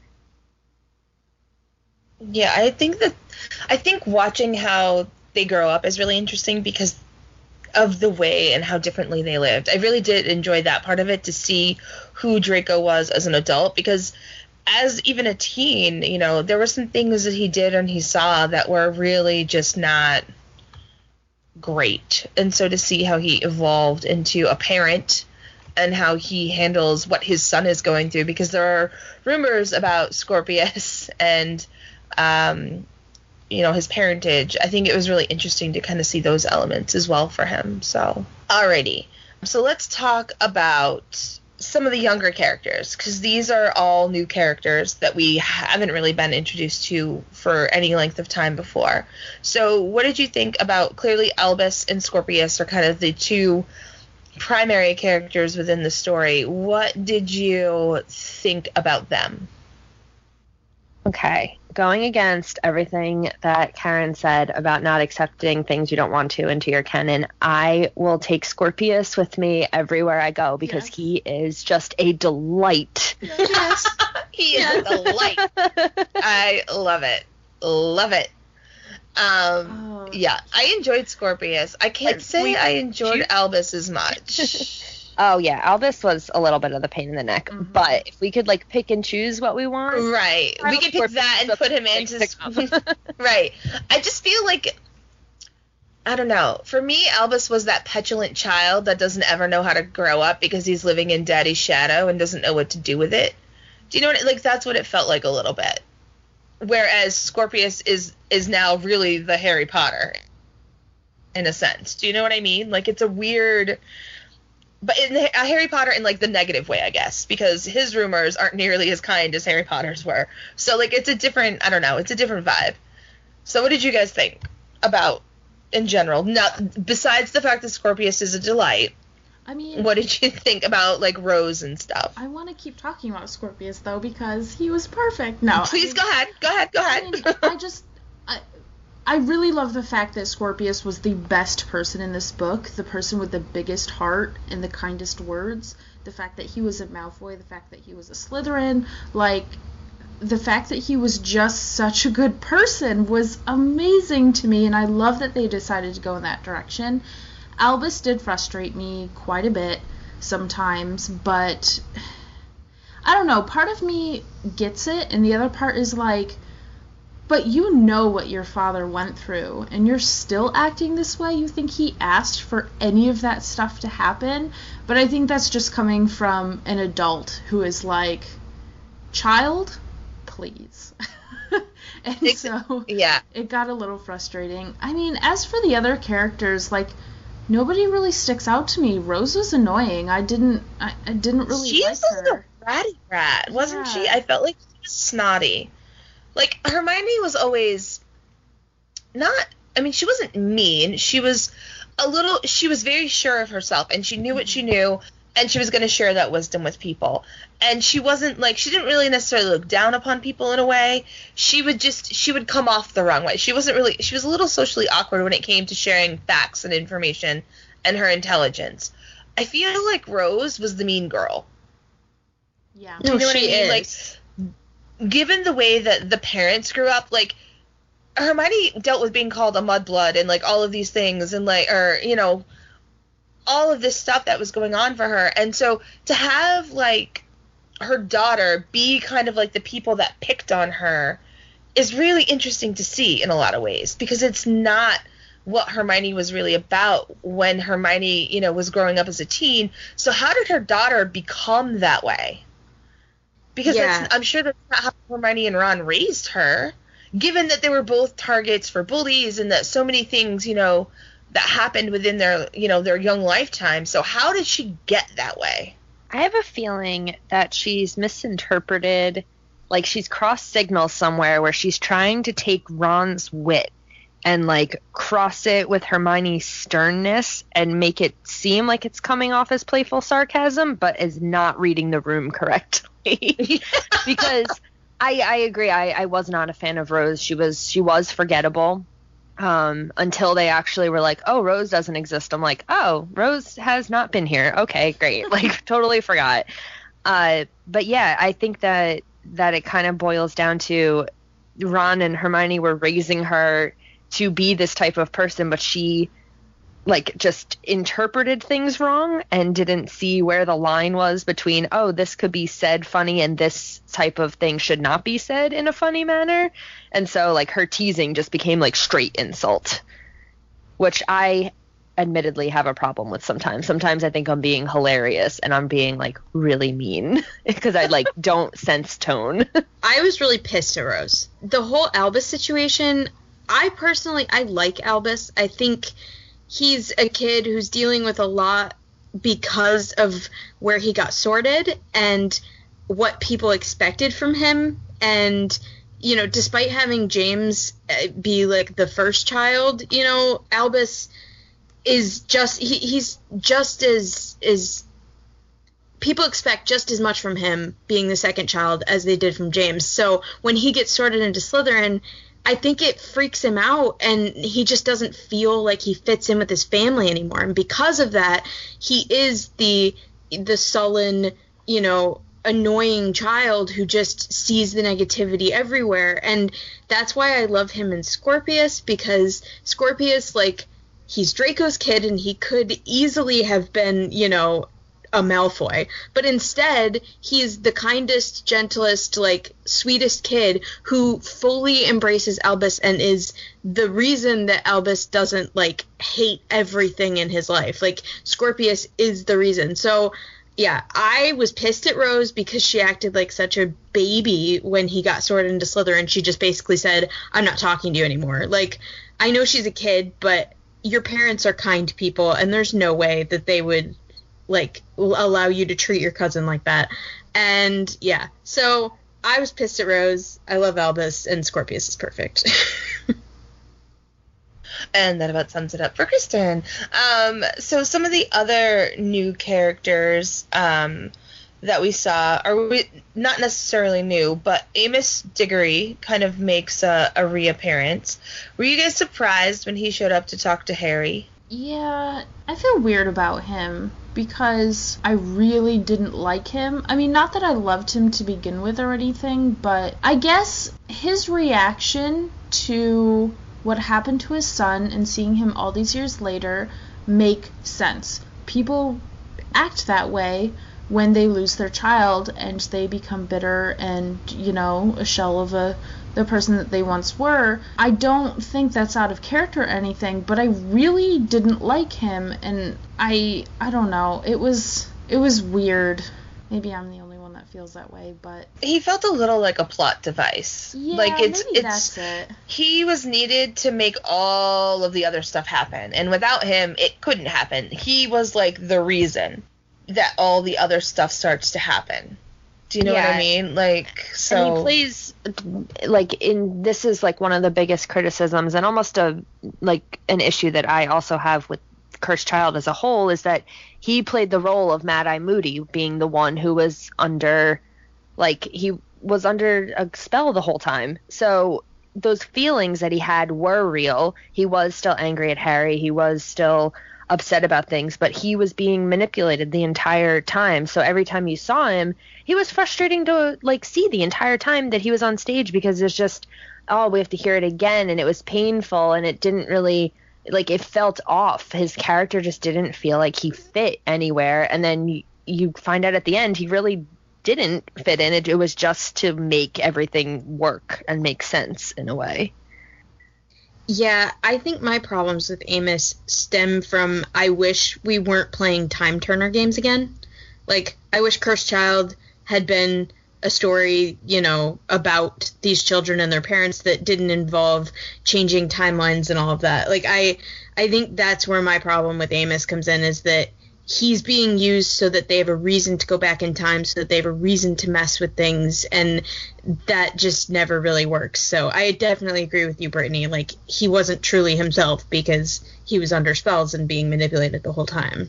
Yeah, I think watching how they grow up is really interesting because of the way and how differently they lived. I really did enjoy that part of it, to see who Draco was as an adult, because as even a teen, you know, there were some things that he did and he saw that were really just not great. And so to see how he evolved into a parent and how he handles what his son is going through, because there are rumors about Scorpius and you know, his parentage. I think it was really interesting to kind of see those elements as well for him. So, alrighty. So let's talk about some of the younger characters, because these are all new characters that we haven't really been introduced to for any length of time before. So what did you think about, clearly Albus and Scorpius are kind of the two primary characters within the story. What did you think about them? Okay, going against everything that Karen said about not accepting things you don't want to into your canon, I will take Scorpius with me everywhere I go, because he is just a delight. Yes, he is a delight. I love it. Love it. Yeah, I enjoyed Scorpius. I can't say I enjoyed Albus as much. Oh, yeah, Albus was a little bit of the pain in the neck, but if we could, like, pick and choose what we want... Right, we could pick that and put him into... Right. I just feel like, I don't know, for me, Albus was that petulant child that doesn't ever know how to grow up because he's living in Daddy's shadow and doesn't know what to do with it. Do you know what, like, that's what it felt like a little bit. Whereas Scorpius is now really the Harry Potter, in a sense. Do you know what I mean? Like, it's a weird... But in Harry Potter in, like, the negative way, I guess, because his rumors aren't nearly as kind as Harry Potter's were. So, like, it's a different, I don't know, it's a different vibe. So what did you guys think about, in general? Now, besides the fact that Scorpius is a delight, I mean, what did you think about, like, Rose and stuff? I want to keep talking about Scorpius, though, because he was perfect. No. Please, go ahead. I mean, I really love the fact that Scorpius was the best person in this book, the person with the biggest heart and the kindest words. The fact that he was a Malfoy, the fact that he was a Slytherin, like, the fact that he was just such a good person was amazing to me, and I love that they decided to go in that direction. Albus did frustrate me quite a bit sometimes, but I don't know, part of me gets it, and the other part is like, but you know what your father went through, and you're still acting this way? You think he asked for any of that stuff to happen? But I think that's just coming from an adult who is like, child, please. And so yeah, it got a little frustrating. I mean, as for the other characters, like, nobody really sticks out to me. Rose was annoying. I didn't really she like was her. a bratty brat, wasn't she? Yeah. I felt like she was snotty. Like, Hermione was always not, I mean, she wasn't mean. She was very sure of herself, and she knew what she knew, and she was going to share that wisdom with people. And she wasn't, like, she didn't really necessarily look down upon people in a way. She would come off the wrong way. She was a little socially awkward when it came to sharing facts and information and her intelligence. I feel like Rose was the mean girl. Yeah. Do you know what I she mean? is. Like, given the way that the parents grew up, like, Hermione dealt with being called a mudblood and, like, all of these things and, like, or, you know, all of this stuff that was going on for her. And so to have, like, her daughter be kind of like the people that picked on her is really interesting to see in a lot of ways, because it's not what Hermione was really about when Hermione, you know, was growing up as a teen. So how did her daughter become that way? Because I'm sure that's not how Hermione and Ron raised her, given that they were both targets for bullies and that so many things, you know, that happened within their, you know, their young lifetime. So how did she get that way? I have a feeling that she's misinterpreted, like she's cross signals somewhere where she's trying to take Ron's wit and, like, cross it with Hermione's sternness and make it seem like it's coming off as playful sarcasm, but is not reading the room correctly. Because I agree. I was not a fan of Rose. She was forgettable until they actually were like, oh, Rose doesn't exist. I'm like, oh, Rose has not been here. Okay, great. Like, totally forgot. But yeah, I think that it kind of boils down to Ron and Hermione were raising her to be this type of person, but she, like, just interpreted things wrong and didn't see where the line was between, oh, this could be said funny and this type of thing should not be said in a funny manner. And so, like, her teasing just became, like, straight insult, which I admittedly have a problem with sometimes. Sometimes I think I'm being hilarious and I'm being, like, really mean because I, like, don't sense tone. I was really pissed at Rose. The whole Albus situation, I like Albus. I think he's a kid who's dealing with a lot because of where he got sorted and what people expected from him. And, you know, despite having James be, like, the first child, you know, Albus is just, he's just as people expect just as much from him being the second child as they did from James. So when he gets sorted into Slytherin, I think it freaks him out, and he just doesn't feel like he fits in with his family anymore. And because of that, he is the sullen, you know, annoying child who just sees the negativity everywhere. And that's why I love him in Scorpius, because Scorpius, like, he's Draco's kid, and he could easily have been, you know, a Malfoy, but instead he's the kindest, gentlest, like, sweetest kid who fully embraces Albus and is the reason that Albus doesn't, like, hate everything in his life. Like, Scorpius is the reason. So yeah, I was pissed at Rose because she acted like such a baby when he got sorted into Slytherin. She just basically said, I'm not talking to you anymore. Like, I know she's a kid, but your parents are kind people, and there's no way that they would, like, allow you to treat your cousin like that. And yeah, so I was pissed at Rose. I love Albus, and Scorpius is perfect. And that about sums it up for Kristen. So some of the other new characters that we saw, not necessarily new, but Amos Diggory kind of makes a reappearance. Were you guys surprised when he showed up to talk to Harry? Yeah, I feel weird about him because I really didn't like him. I mean, not that I loved him to begin with or anything, but I guess his reaction to what happened to his son and seeing him all these years later make sense. People act that way when they lose their child and they become bitter and, you know, a shell of the person that they once were. I don't think that's out of character or anything, but I really didn't like him, and I don't know. It was weird. Maybe I'm the only one that feels that way, but he felt a little like a plot device. Yeah, like maybe that's it. He was needed to make all of the other stuff happen, and without him, it couldn't happen. He was like the reason that all the other stuff starts to happen. Do you know what I mean? Like, so. And he plays, like, this is, like, one of the biggest criticisms and almost an issue that I also have with Cursed Child as a whole, is that he played the role of Mad-Eye Moody, being the one who was under a spell the whole time. So those feelings that he had were real. He was still angry at Harry. He was still upset about things, but he was being manipulated the entire time. So every time you saw him, he was frustrating to see the entire time that he was on stage, because it's just, oh, we have to hear it again, and it was painful, and it didn't really, it felt off. His character just didn't feel like he fit anywhere, and then you find out at the end he really didn't fit in. It was just to make everything work and make sense in a way. Yeah, I think my problems with Amos stem from, I wish we weren't playing Time Turner games again. Like, I wish Cursed Child had been a story, you know, about these children and their parents that didn't involve changing timelines and all of that. Like, I think that's where my problem with Amos comes in, is that he's being used so that they have a reason to go back in time, so that they have a reason to mess with things, and that just never really works. So I definitely agree with you, Brittany. Like, he wasn't truly himself because he was under spells and being manipulated the whole time.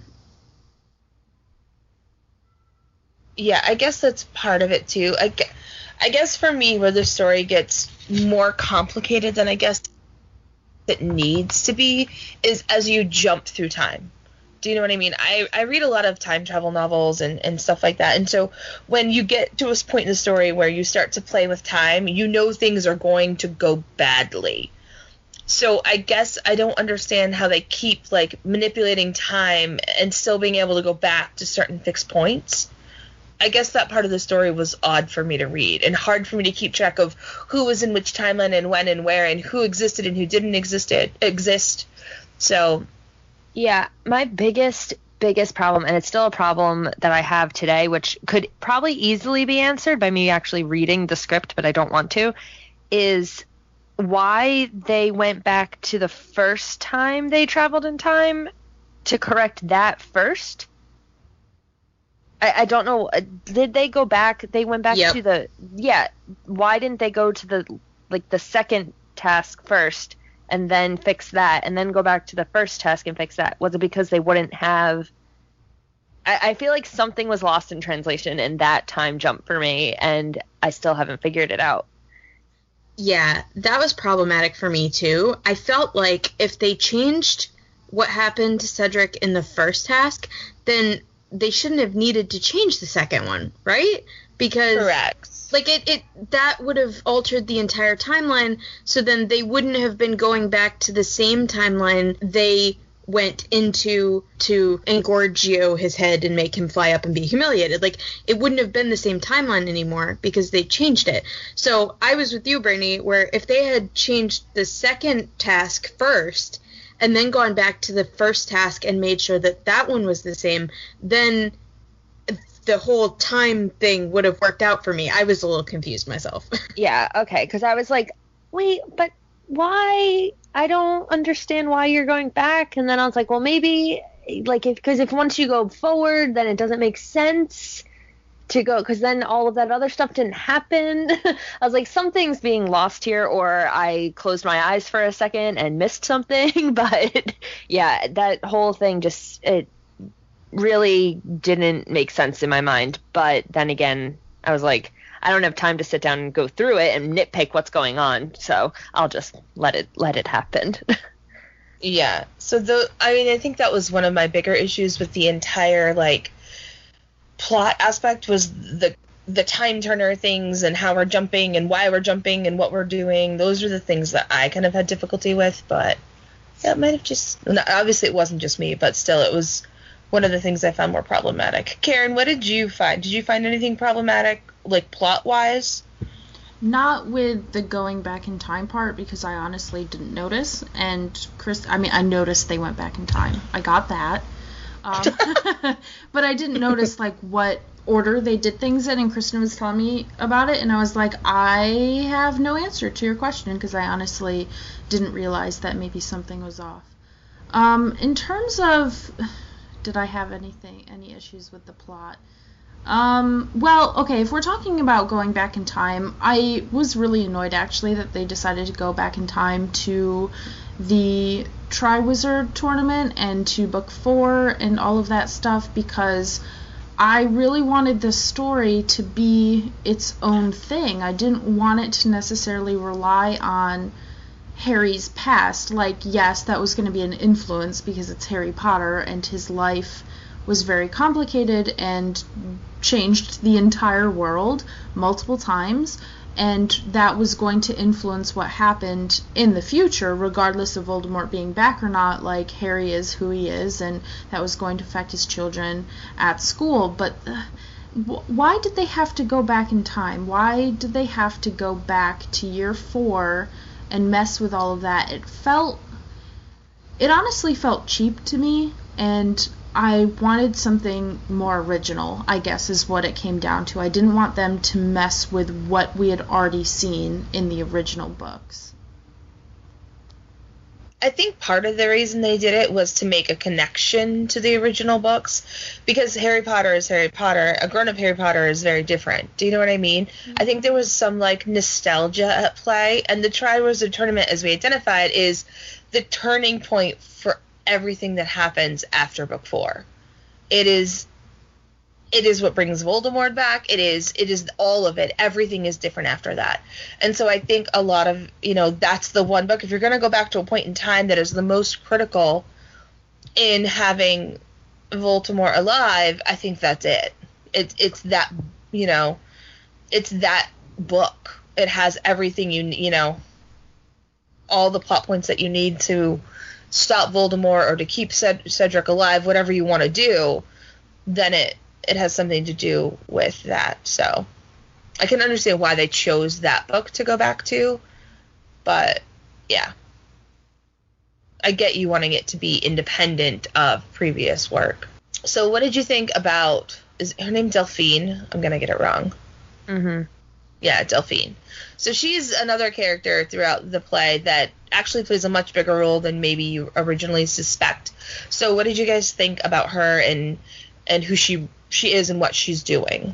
Yeah, I guess that's part of it too. I guess for me, where the story gets more complicated than I guess it needs to be, is as you jump through time. Do you know what I mean? I read a lot of time travel novels and stuff like that. And so when you get to a point in the story where you start to play with time, you know things are going to go badly. So I guess I don't understand how they keep, manipulating time and still being able to go back to certain fixed points. I guess that part of the story was odd for me to read and hard for me to keep track of who was in which timeline and when and where and who existed and who didn't exist. So... yeah, my biggest problem, and it's still a problem that I have today, which could probably easily be answered by me actually reading the script, but I don't want to, is why they went back to the first time they traveled in time to correct that first. I don't know. Did they go back? They went back to the... yeah, why didn't they go to the second task first and then fix that, and then go back to the first task and fix that? Was it because they wouldn't have... I feel like something was lost in translation in that time jump for me, and I still haven't figured it out. Yeah, that was problematic for me, too. I felt like if they changed what happened to Cedric in the first task, then they shouldn't have needed to change the second one, right? Because... correct. it that would have altered the entire timeline, so then they wouldn't have been going back to the same timeline they went into to engorgio his head and make him fly up and be humiliated. It wouldn't have been the same timeline anymore because they changed it. So I was with you, Brittany, where if they had changed the second task first and then gone back to the first task and made sure that that one was the same, then the whole time thing would have worked out for me. I was a little confused myself. Yeah, okay, because I was like, wait, but why? I don't understand why you're going back. And then I was like, well, maybe, if once you go forward, then it doesn't make sense to go, because then all of that other stuff didn't happen. I was like, something's being lost here, or I closed my eyes for a second and missed something. But yeah, that whole thing just, it really didn't make sense in my mind. But then again, I was like, I don't have time to sit down and go through it and nitpick what's going on, so I'll just let it happen. Yeah. So I think that was one of my bigger issues with the entire like plot aspect was the time turner things and how we're jumping and why we're jumping and what we're doing. Those are the things that I kind of had difficulty with, but that might have just obviously it wasn't just me, but still it was one of the things I found more problematic. Karen, what did you find? Did you find anything problematic, like plot-wise? Not with the going back in time part, because I honestly didn't notice. And I noticed they went back in time. I got that. But I didn't notice, like, what order they did things in, and Kristen was telling me about it, and I was like, I have no answer to your question, because I honestly didn't realize that maybe something was off. In terms of, did I have any issues with the plot? Well, okay, if we're talking about going back in time, I was really annoyed, actually, that they decided to go back in time to the Triwizard Tournament and to Book 4 and all of that stuff, because I really wanted this story to be its own thing. I didn't want it to necessarily rely on Harry's past. Like, yes, that was going to be an influence because it's Harry Potter and his life was very complicated and changed the entire world multiple times, and that was going to influence what happened in the future, regardless of Voldemort being back or not. Like, Harry is who he is, and that was going to affect his children at school. But why did they have to go back in time? Why did they have to go back to year 4 and mess with all of that? It honestly felt cheap to me, and I wanted something more original, I guess, is what it came down to. I didn't want them to mess with what we had already seen in the original books. I think part of the reason they did it was to make a connection to the original books, because Harry Potter is Harry Potter. A grown-up Harry Potter is very different. Do you know what I mean? Mm-hmm. I think there was some, like, nostalgia at play, and the Triwizard Tournament, as we identified, is the turning point for everything that happens after Book 4. It is what brings Voldemort back. It is all of it. Everything is different after that. And so I think a lot of, that's the one book. If you're going to go back to a point in time that is the most critical in having Voldemort alive, I think that's it. It's that, it's that book. It has everything all the plot points that you need to stop Voldemort or to keep Cedric alive, whatever you want to do, then it has something to do with that. So I can understand why they chose that book to go back to, but yeah. I get you wanting it to be independent of previous work. So what did you think about, is her name Delphine? I'm going to get it wrong. Mm-hmm. Yeah, Delphine. So she's another character throughout the play that actually plays a much bigger role than maybe you originally suspect. So what did you guys think about her and who she is and what she's doing?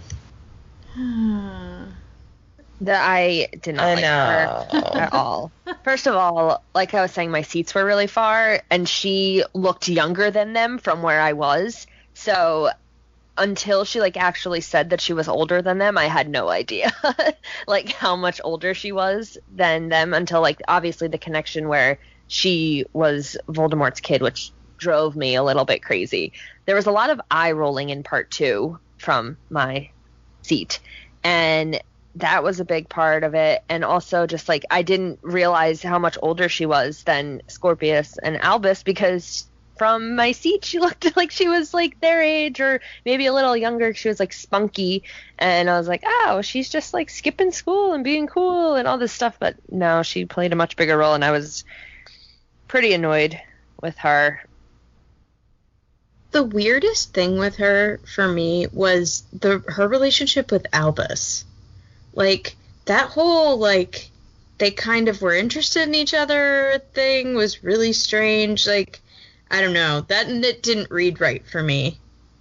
I did not like her at all. First of all, like I was saying, my seats were really far, and she looked younger than them from where I was. So until she actually said that she was older than them, I had no idea how much older she was than them, until obviously the connection where she was Voldemort's kid, which drove me a little bit crazy. There was a lot of eye rolling in part 2 from my seat, and that was a big part of it. And also just I didn't realize how much older she was than Scorpius and Albus, because from my seat she looked like she was their age or maybe a little younger. She was spunky, and I was like, oh, she's just skipping school and being cool and all this stuff. But no, she played a much bigger role, and I was pretty annoyed with her. The weirdest thing with her for me was her relationship with Albus. That whole they kind of were interested in each other thing was really strange. I don't know. It didn't read right for me.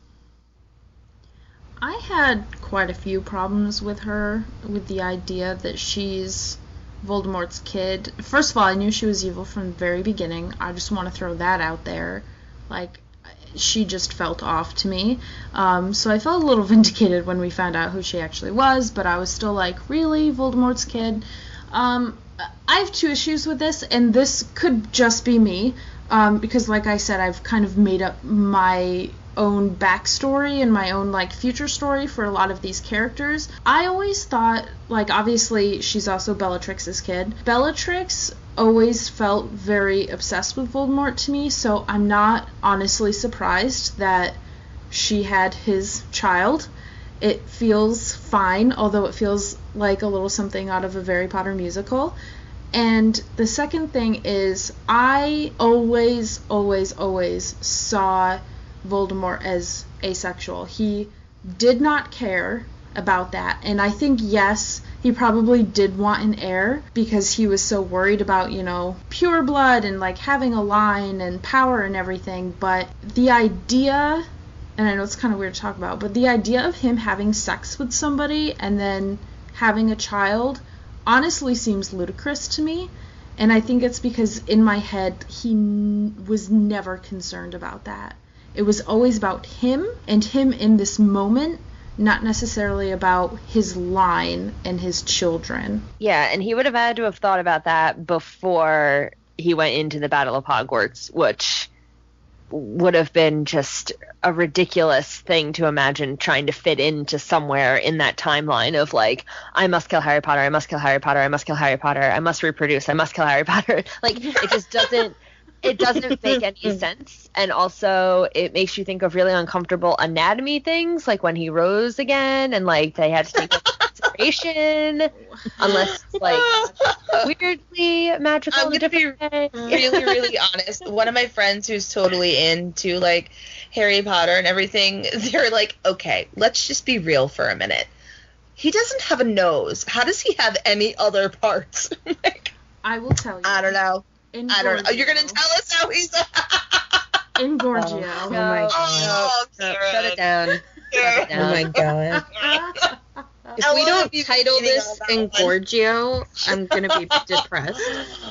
I had quite a few problems with her, with the idea that she's Voldemort's kid. First of all, I knew she was evil from the very beginning. I just want to throw that out there. she just felt off to me. So I felt a little vindicated when we found out who she actually was, but I was still like, really? Voldemort's kid? I have 2 issues with this, and this could just be me, because like I said, I've kind of made up my own backstory and my own like future story for a lot of these characters. I always thought, like, obviously she's also Bellatrix's kid. Bellatrix always felt very obsessed with Voldemort to me, so I'm not honestly surprised that she had his child. It feels fine, although it feels like a little something out of a Harry Potter musical. And the second thing is, I always saw Voldemort as asexual. He did not care about that. And I think, yes, he probably did want an heir because he was so worried about, you know, pure blood and like having a line and power and everything. But the idea, and I know it's kind of weird to talk about, but the idea of him having sex with somebody and then having a child honestly seems ludicrous to me. And I think it's because in my head he was never concerned about that. It was always about him and him in this moment, not necessarily about his line and his children. Yeah, and he would have had to have thought about that before he went into the Battle of Hogwarts, which would have been just a ridiculous thing to imagine trying to fit into somewhere in that timeline of like, I must kill Harry Potter, I must kill Harry Potter, I must kill Harry Potter, I must reproduce, I must kill Harry Potter. Like, it just doesn't... It doesn't make any sense, and also it makes you think of really uncomfortable anatomy things, like when he rose again, and like they had to take into consideration, unless it's like weirdly magical. I'm gonna be really honest. One of my friends who's totally into like Harry Potter and everything, they're like, okay, let's just be real for a minute. He doesn't have a nose. How does he have any other parts? Like, I will tell you. I don't know. I don't know. You're gonna tell us how he's in Gorgio. Oh my god! Shut it down. Shut it down. Oh my god! If we don't title this Engorgio, I'm gonna be depressed.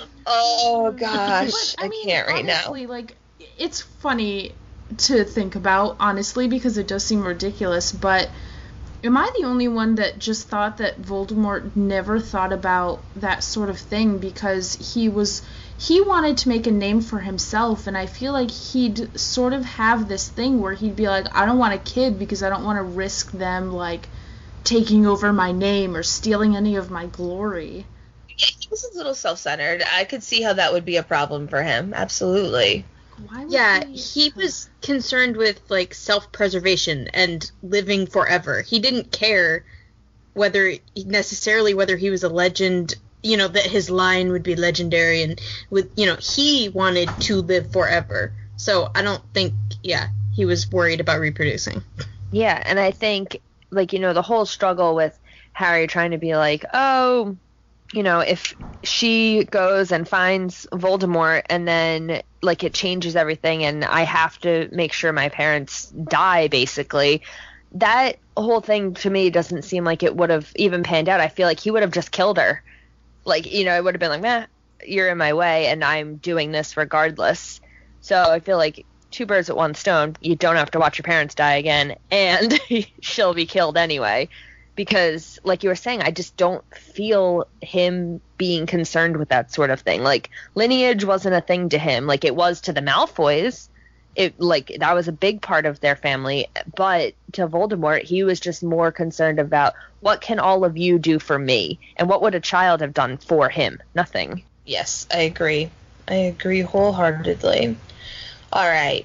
Oh gosh, But, I can't right now. Honestly, like, it's funny to think about, honestly, because it does seem ridiculous, but am I the only one that just thought that Voldemort never thought about that sort of thing, because he wanted to make a name for himself, and I feel like he'd sort of have this thing where he'd be like, I don't want a kid because I don't want to risk them, like, taking over my name or stealing any of my glory. He was a little self-centered. I could see how that would be a problem for him. Absolutely. Why would Yeah, he was concerned with, like, self-preservation and living forever. He didn't care whether he was a legend, you know, that his line would be legendary, and with, you know, he wanted to live forever. So I don't think, he was worried about reproducing. Yeah, and I think, like, you know, the whole struggle with Harry trying to be like, oh, you know, if she goes and finds Voldemort and then, like, it changes everything and I have to make sure my parents die, basically, that whole thing to me doesn't seem like it would have even panned out. I feel like he would have just killed her. Like, you know, it would have been like, meh, you're in my way and I'm doing this regardless. So I feel like 2 birds with 1 stone. You don't have to watch your parents die again, and she'll be killed anyway. Because, like you were saying, I just don't feel him being concerned with that sort of thing. Like, lineage wasn't a thing to him. Like, it was to the Malfoys. That was a big part of their family. But to Voldemort, he was just more concerned about, what can all of you do for me? And what would a child have done for him? Nothing. Yes, I agree. I agree wholeheartedly. All right,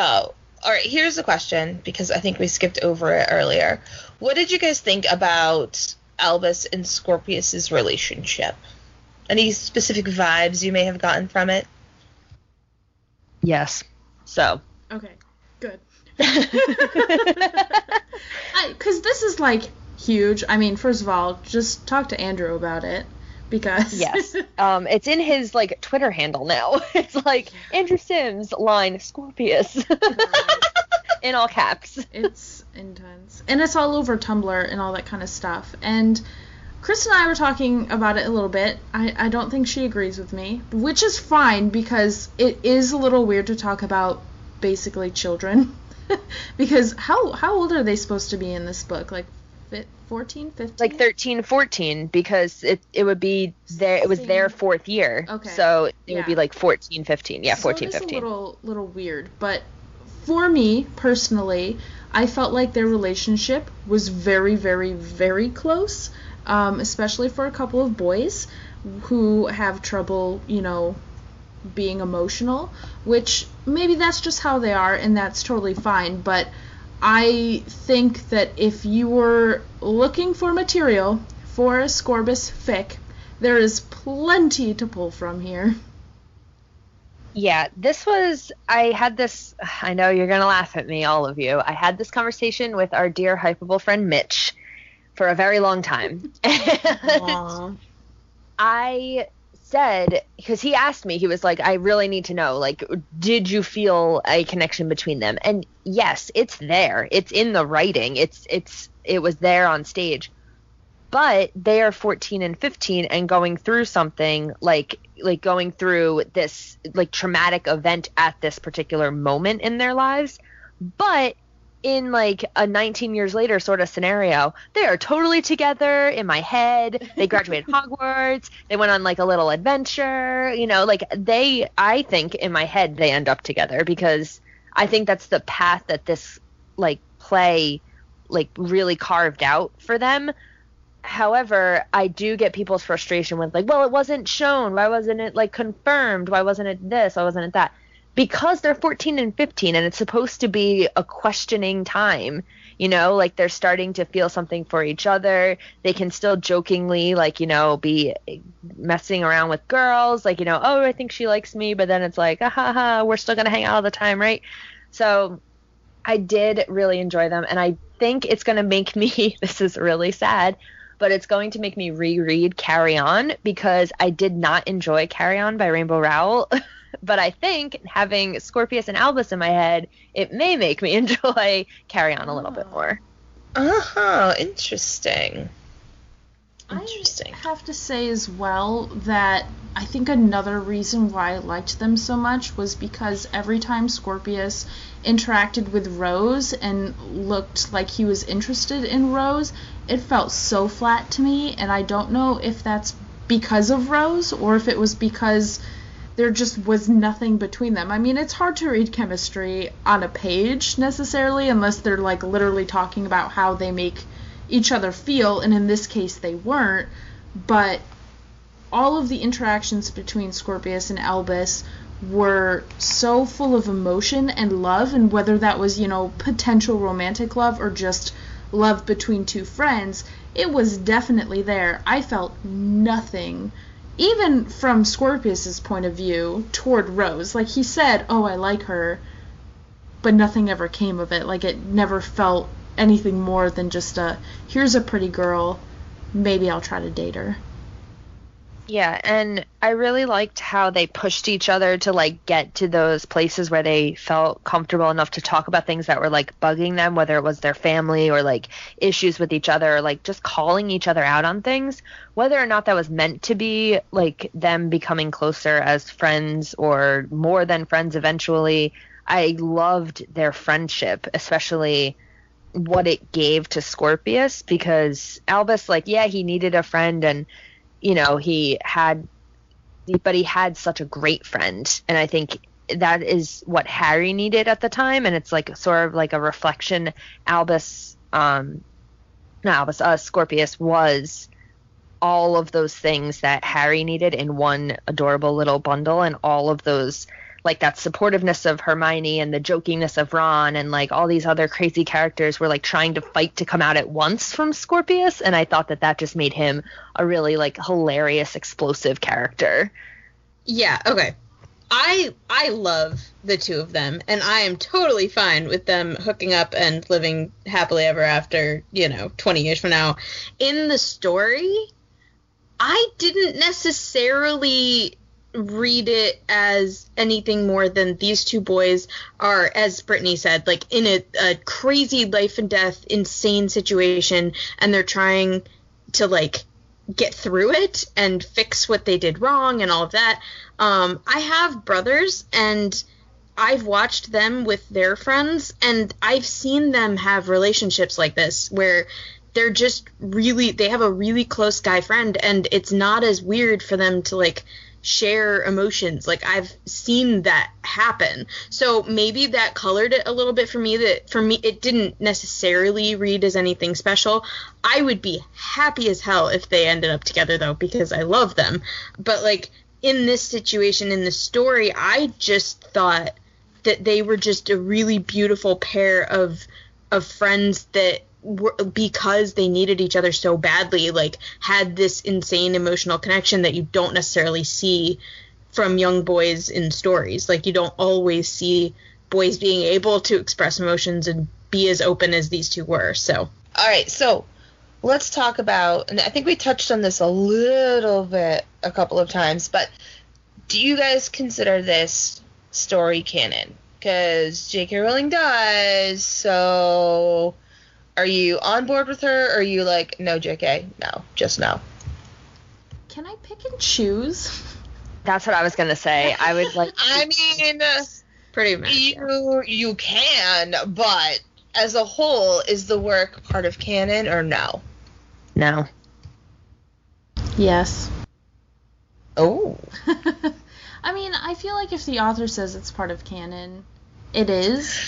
here's the question, because I think we skipped over it earlier. What did you guys think about Albus and Scorpius's relationship? Any specific vibes you may have gotten from it? Yes. So. Okay, good. Because this is, like, huge. I mean, first of all, just talk to Andrew about it. Because yes, it's in his, like, Twitter handle now. It's like Andrew Sims line Scorpius in all caps. It's intense, and it's all over Tumblr and all that kind of stuff. And Chris and I were talking about it a little bit. I don't think she agrees with me, which is fine because it is a little weird to talk about basically children. Because how old are they supposed to be in this book? Like 14, 15? Like 13, 14, because it would be their, it was their 4th year. Okay. So it would be like 14, 15. Yeah, 14, so 15. It's a little weird, but for me personally, I felt like their relationship was very, very, very close, especially for a couple of boys who have trouble, being emotional, which maybe that's just how they are, and that's totally fine, but I think that if you were looking for material for a Scorbus fic, there is plenty to pull from here. Yeah, I know you're going to laugh at me, all of you. I had this conversation with our dear hypeable friend Mitch for a very long time. Aww. I said, because he asked me, he was like, I really need to know, like, did you feel a connection between them? And yes, it's there. It's in the writing. It was there on stage. But they are 14 and 15 and going through something like going through this like traumatic event at this particular moment in their lives. But in like a 19 years later sort of scenario, they are totally together in my head. They graduated Hogwarts. They went on like a little adventure, I think in my head they end up together, because I think that's the path that this like play like really carved out for them. However, I do get people's frustration with like, well, it wasn't shown. Why wasn't it like confirmed? Why wasn't it this? Why wasn't it that? Because they're 14 and 15 and it's supposed to be a questioning time, like they're starting to feel something for each other. They can still jokingly be messing around with girls, oh, I think she likes me, but then it's like, we're still going to hang out all the time, right? So I did really enjoy them, and I think it's going to make me, this is really sad, but it's going to make me reread Carry On, because I did not enjoy Carry On by Rainbow Rowell. But I think having Scorpius and Albus in my head, it may make me enjoy Carry On a little bit more. Interesting. I have to say as well that I think another reason why I liked them so much was because every time Scorpius interacted with Rose and looked like he was interested in Rose, it felt so flat to me, and I don't know if that's because of Rose or if it was because there just was nothing between them. I mean, it's hard to read chemistry on a page necessarily unless they're like literally talking about how they make each other feel, and in this case they weren't, but all of the interactions between Scorpius and Albus were so full of emotion and love, and whether that was, potential romantic love or just love between two friends, it was definitely there. I felt nothing, even from Scorpius's point of view, toward Rose. Like, he said, oh, I like her, but nothing ever came of it. Like, it never felt anything more than just here's a pretty girl, maybe I'll try to date her. Yeah, and I really liked how they pushed each other to like get to those places where they felt comfortable enough to talk about things that were like bugging them, whether it was their family or like issues with each other, or like just calling each other out on things, whether or not that was meant to be like them becoming closer as friends or more than friends eventually. I loved their friendship, especially what it gave to Scorpius, because Albus, like, yeah, he needed a friend, and he had such a great friend, and I think that is what Harry needed at the time, and it's like sort of like a reflection. Scorpius was all of those things that Harry needed in one adorable little bundle, and all of those, like that supportiveness of Hermione and the jokingness of Ron and like all these other crazy characters were like trying to fight to come out at once from Scorpius, and I thought that just made him a really like hilarious, explosive character. Yeah, okay. I love the two of them, and I am totally fine with them hooking up and living happily ever after, 20 years from now. In the story, I didn't necessarily read it as anything more than these two boys are, as Brittany said, like in a crazy life and death insane situation, and they're trying to like get through it and fix what they did wrong and all of that. I have brothers, and I've watched them with their friends, and I've seen them have relationships like this where they're just they have a really close guy friend, and it's not as weird for them to, like, share emotions. Like, I've seen that happen. So maybe that colored it a little bit for me, that for me it didn't necessarily read as anything special. I would be happy as hell if they ended up together, though, because I love them. But, like, in this situation, in the story, I just thought that they were just a really beautiful pair of friends that were, because they needed each other so badly, like, had this insane emotional connection that you don't necessarily see from young boys in stories. Like, you don't always see boys being able to express emotions and be as open as these two were. So, all right, so let's talk about, and I think we touched on this a little bit a couple of times, but do you guys consider this story canon? Because J.K. Rowling does, so are you on board with her, or are you like, no, JK, no, just no? Can I pick and choose? That's what I was going to say. I would like I mean, pretty much. You can, but as a whole, is the work part of canon or no? No. Yes. Oh. I mean, I feel like if the author says it's part of canon, it is.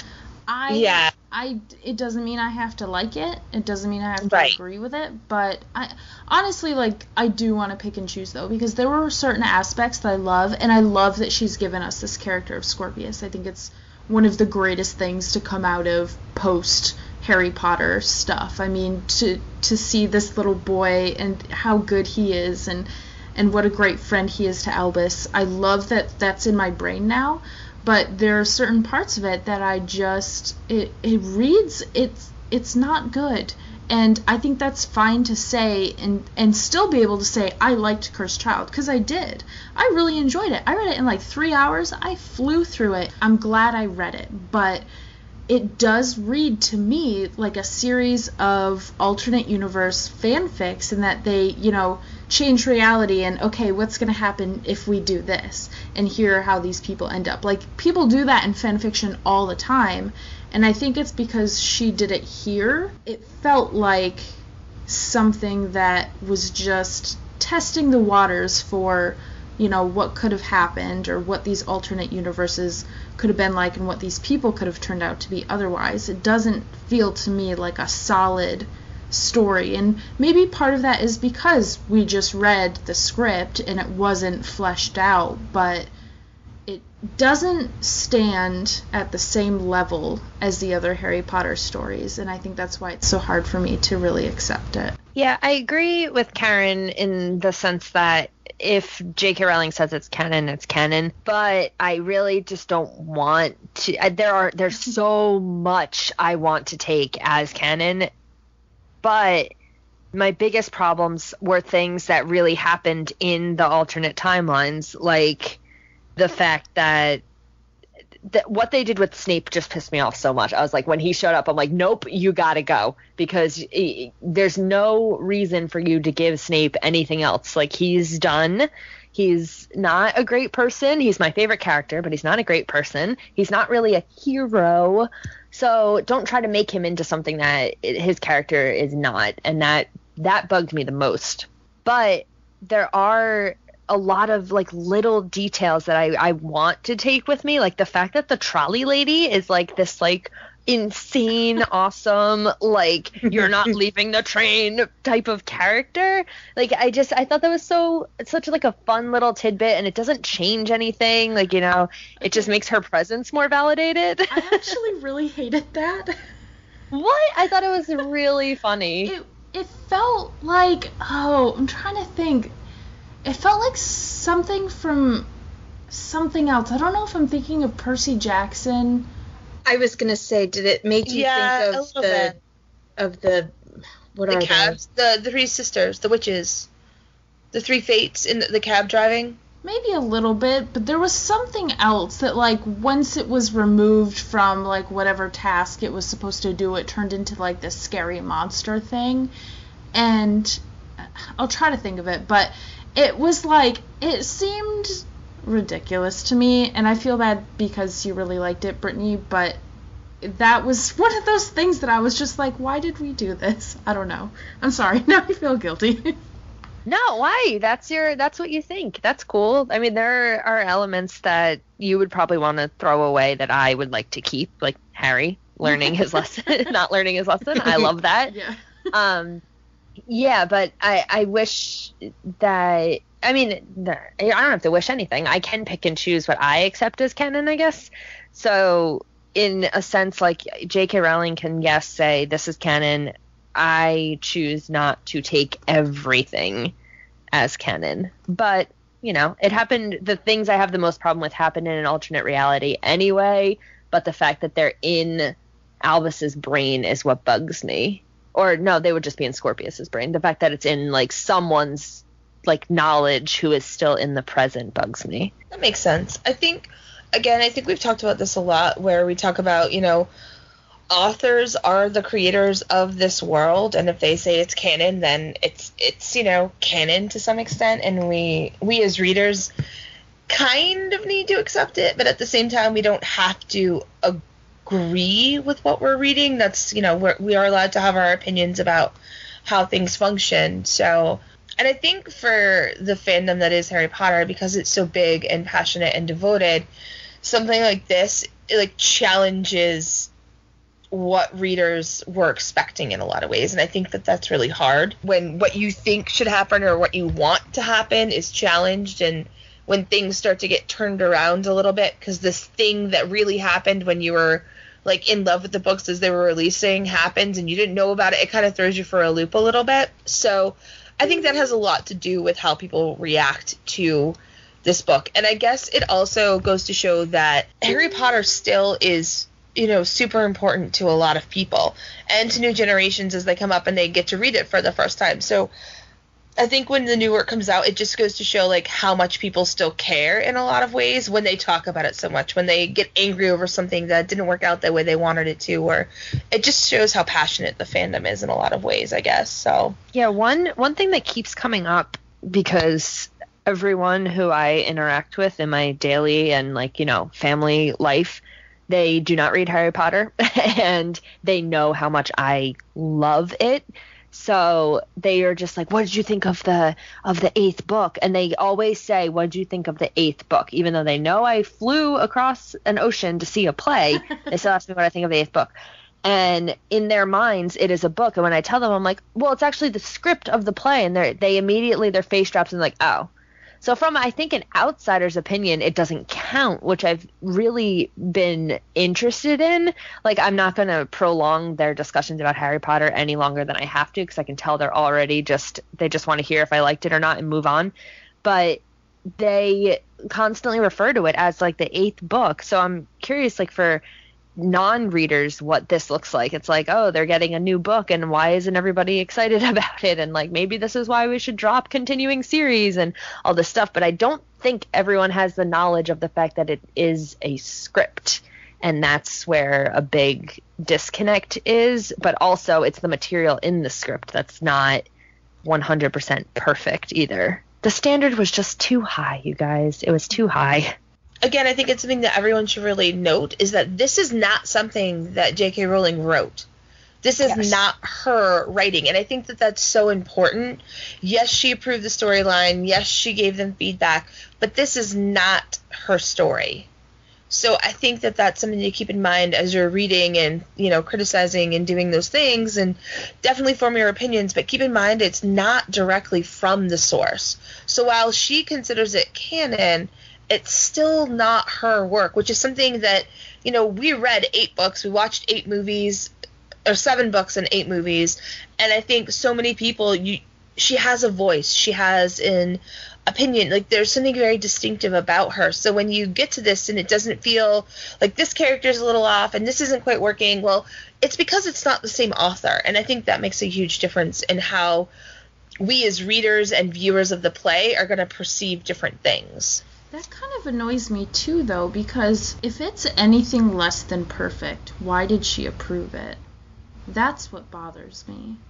It doesn't mean I have to like it. It doesn't mean I have to agree with it. But I honestly, like, I do want to pick and choose, though, because there were certain aspects that I love, and I love that she's given us this character of Scorpius. I think it's one of the greatest things to come out of post Harry Potter stuff. I mean, to see this little boy and how good he is, and what a great friend he is to Albus. I love that that's in my brain now. But there are certain parts of it that I just, it reads, it's not good. And I think that's fine to say and still be able to say, I liked Cursed Child, because I did. I really enjoyed it. I read it in like 3 hours. I flew through it. I'm glad I read it. But it does read to me like a series of alternate universe fanfics, in that they, you know, change reality and, okay, what's going to happen if we do this? And here are how these people end up. Like, people do that in fanfiction all the time, and I think it's because she did it here. It felt like something that was just testing the waters for, you know, what could have happened, or what these alternate universes could have been like, and what these people could have turned out to be otherwise. It doesn't feel to me like a solid story, and maybe part of that is because we just read the script and it wasn't fleshed out, but it doesn't stand at the same level as the other Harry Potter stories, and I think that's why it's so hard for me to really accept it. Yeah, I agree with Karen in the sense that if J.K. Rowling says it's canon, but I really just don't want to. There's so much I want to take as canon, but my biggest problems were things that really happened in the alternate timelines, like the fact that what they did with Snape just pissed me off so much. I was like, when he showed up, I'm like, nope, you gotta go, because there's no reason for you to give Snape anything else. Like, he's done. He's not a great person. He's my favorite character, but he's not a great person. He's not really a hero. So don't try to make him into something that his character is not. And that bugged me the most. But there are a lot of, like, little details that I want to take with me, like the fact that the trolley lady is like this, like, insane, awesome, like, you're not leaving the train type of character. Like, I thought that was such like a fun little tidbit, and it doesn't change anything. Like, you know, it just makes her presence more validated. I actually really hated that. What? I thought it was really funny. It felt like, I'm trying to think. It felt like something from something else. I don't know if I'm thinking of Percy Jackson. I was gonna say, did it make you think of the what the are cabs, the three sisters, the witches, the three fates in the cab driving? Maybe a little bit, but there was something else that, like, once it was removed from, like, whatever task it was supposed to do, it turned into, like, this scary monster thing. And I'll try to think of it, but it was like, it seemed ridiculous to me, and I feel bad because you really liked it, Brittany, but that was one of those things that I was just like, why did we do this? I don't know. I'm sorry. Now I feel guilty. No, why? That's what you think. That's cool. I mean, there are elements that you would probably want to throw away that I would like to keep, like Harry learning his lesson, not learning his lesson. I love that. Yeah. Yeah, but I wish that, I mean, I don't have to wish anything. I can pick and choose what I accept as canon, I guess. So in a sense, like, J.K. Rowling can, yes, say this is canon. I choose not to take everything as canon. But, you know, it happened, the things I have the most problem with happened in an alternate reality anyway, but the fact that they're in Albus's brain is what bugs me. Or no, they would just be in Scorpius's brain. The fact that it's in, like, someone's, like, knowledge who is still in the present bugs me. That makes sense. I think we've talked about this a lot, where we talk about, you know, authors are the creators of this world, and if they say it's canon, then it's you know, canon to some extent, and we as readers kind of need to accept it, but at the same time we don't have to agree with what we're reading. That's, you know, we are allowed to have our opinions about how things function. So, and I think for the fandom that is Harry Potter, because it's so big and passionate and devoted, something like this, it, like, challenges what readers were expecting in a lot of ways. And I think that that's really hard when what you think should happen or what you want to happen is challenged, and when things start to get turned around a little bit, because this thing that really happened when you were, like, in love with the books as they were releasing happened and you didn't know about it, it kind of throws you for a loop a little bit. So I think that has a lot to do with how people react to this book. And I guess it also goes to show that Harry Potter still is, you know, super important to a lot of people and to new generations as they come up and they get to read it for the first time. So I think when the new work comes out, it just goes to show, like, how much people still care in a lot of ways when they talk about it so much, when they get angry over something that didn't work out the way they wanted it to, or it just shows how passionate the fandom is in a lot of ways, I guess. So yeah, one thing that keeps coming up, because everyone who I interact with in my daily and, like, you know, family life, they do not read Harry Potter and they know how much I love it. So they are just like, what did you think of the 8th book? And they always say, what did you think of the 8th book? Even though they know I flew across an ocean to see a play, they still ask me what I think of the 8th book. And in their minds, it is a book. And when I tell them, I'm like, well, it's actually the script of the play. And they immediately, their face drops and like, oh. So from, I think, an outsider's opinion, it doesn't count, which I've really been interested in. Like, I'm not going to prolong their discussions about Harry Potter any longer than I have to, because I can tell they're already they just want to hear if I liked it or not and move on. But they constantly refer to it as, like, the 8th book. So I'm curious, like, for non-readers what this looks like. It's like, oh, they're getting a new book, and why isn't everybody excited about it? And, like, maybe this is why we should drop continuing series and all this stuff. But I don't think everyone has the knowledge of the fact that it is a script, and that's where a big disconnect is. But also, it's the material in the script that's not 100% perfect either. The standard was just too high, you guys. It was too high. Again, I think it's something that everyone should really note, is that this is not something that J.K. Rowling wrote. This is not her writing, and I think that that's so important. Yes, she approved the storyline. Yes, she gave them feedback, but this is not her story. So I think that that's something to keep in mind as you're reading and, you know, criticizing and doing those things, and definitely form your opinions, but keep in mind it's not directly from the source. So while she considers it canon, it's still not her work, which is something that, you know, we read 8 books, we watched 8 movies, or 7 books and 8 movies, and I think so many people, she has a voice, she has an opinion, like, there's something very distinctive about her. So when you get to this and it doesn't feel like this character's a little off and this isn't quite working, well, it's because it's not the same author, and I think that makes a huge difference in how we as readers and viewers of the play are going to perceive different things. That kind of annoys me too, though, because if it's anything less than perfect, why did she approve it? That's what bothers me.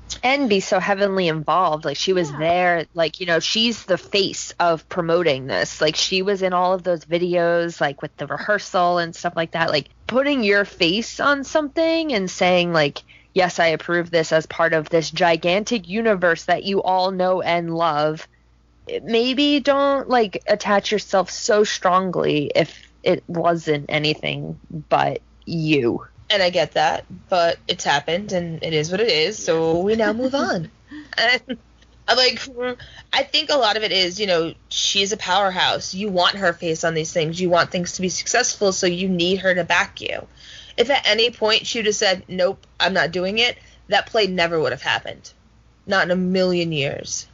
And be so heavily involved. Like, she was there, like, you know, she's the face of promoting this. Like, she was in all of those videos, like, with the rehearsal and stuff like that. Like, putting your face on something and saying, like, yes, I approve this as part of this gigantic universe that you all know and love. Maybe don't, like, attach yourself so strongly if it wasn't anything but you. And I get that, but it's happened, and it is what it is, so we now move on. And, like, I think a lot of it is, you know, she's a powerhouse. You want her face on these things. You want things to be successful, so you need her to back you. If at any point she would have said, nope, I'm not doing it, that play never would have happened. Not in a million years.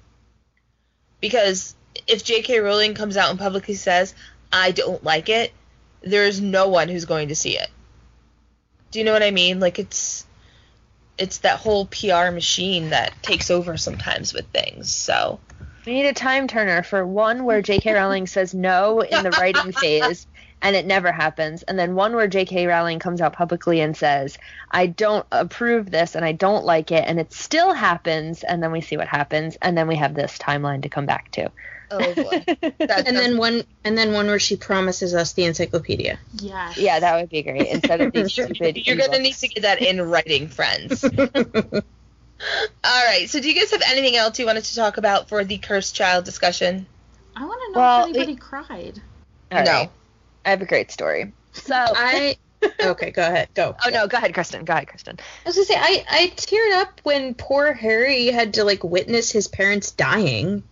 Because if J.K. Rowling comes out and publicly says, I don't like it, there's no one who's going to see it. Do you know what I mean? Like, it's that whole PR machine that takes over sometimes with things, so. We need a time turner for one where J.K. Rowling says no in the writing phase, and it never happens, and then one where J.K. Rowling comes out publicly and says, I don't approve this, and I don't like it, and it still happens, and then we see what happens, and then we have this timeline to come back to. Oh boy. And then one where she promises us the encyclopedia. Yes. Yeah, that would be great. Instead of these stupid You're going to need to get that in writing, friends. All right. So do you guys have anything else you wanted to talk about for the Cursed Child discussion? I want to know if anybody cried. All right. No. I have a great story. So Okay, go ahead. Go. Oh, no, go ahead, Kristen. I was going to say, I teared up when poor Harry had to, like, witness his parents dying.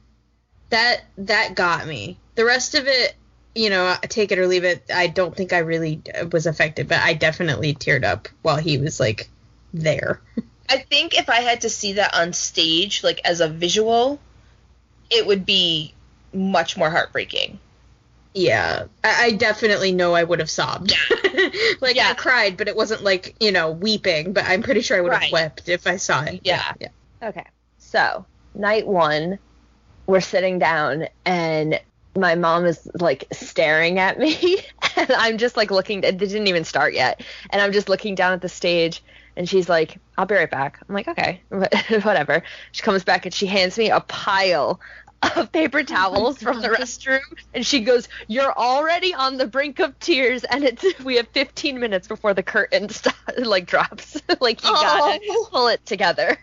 That got me. The rest of it, you know, take it or leave it. I don't think I really was affected, but I definitely teared up while he was, like, there. I think if I had to see that on stage, like, as a visual, it would be much more heartbreaking. Yeah. I definitely know I would have sobbed. Like, I cried, but it wasn't, like, you know, weeping, but I'm pretty sure I would have wept if I saw it. Yeah. Okay. So, night one, we're sitting down, and my mom is, like, staring at me, and I'm just, like, looking. It didn't even start yet, and I'm just looking down at the stage, and she's like, I'll be right back. I'm like, okay, whatever. She comes back, and she hands me a pile of paper towels from the restroom, and she goes, you're already on the brink of tears, and we have 15 minutes before the curtain drops. Like, you gotta pull it together.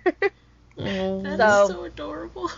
That is so adorable.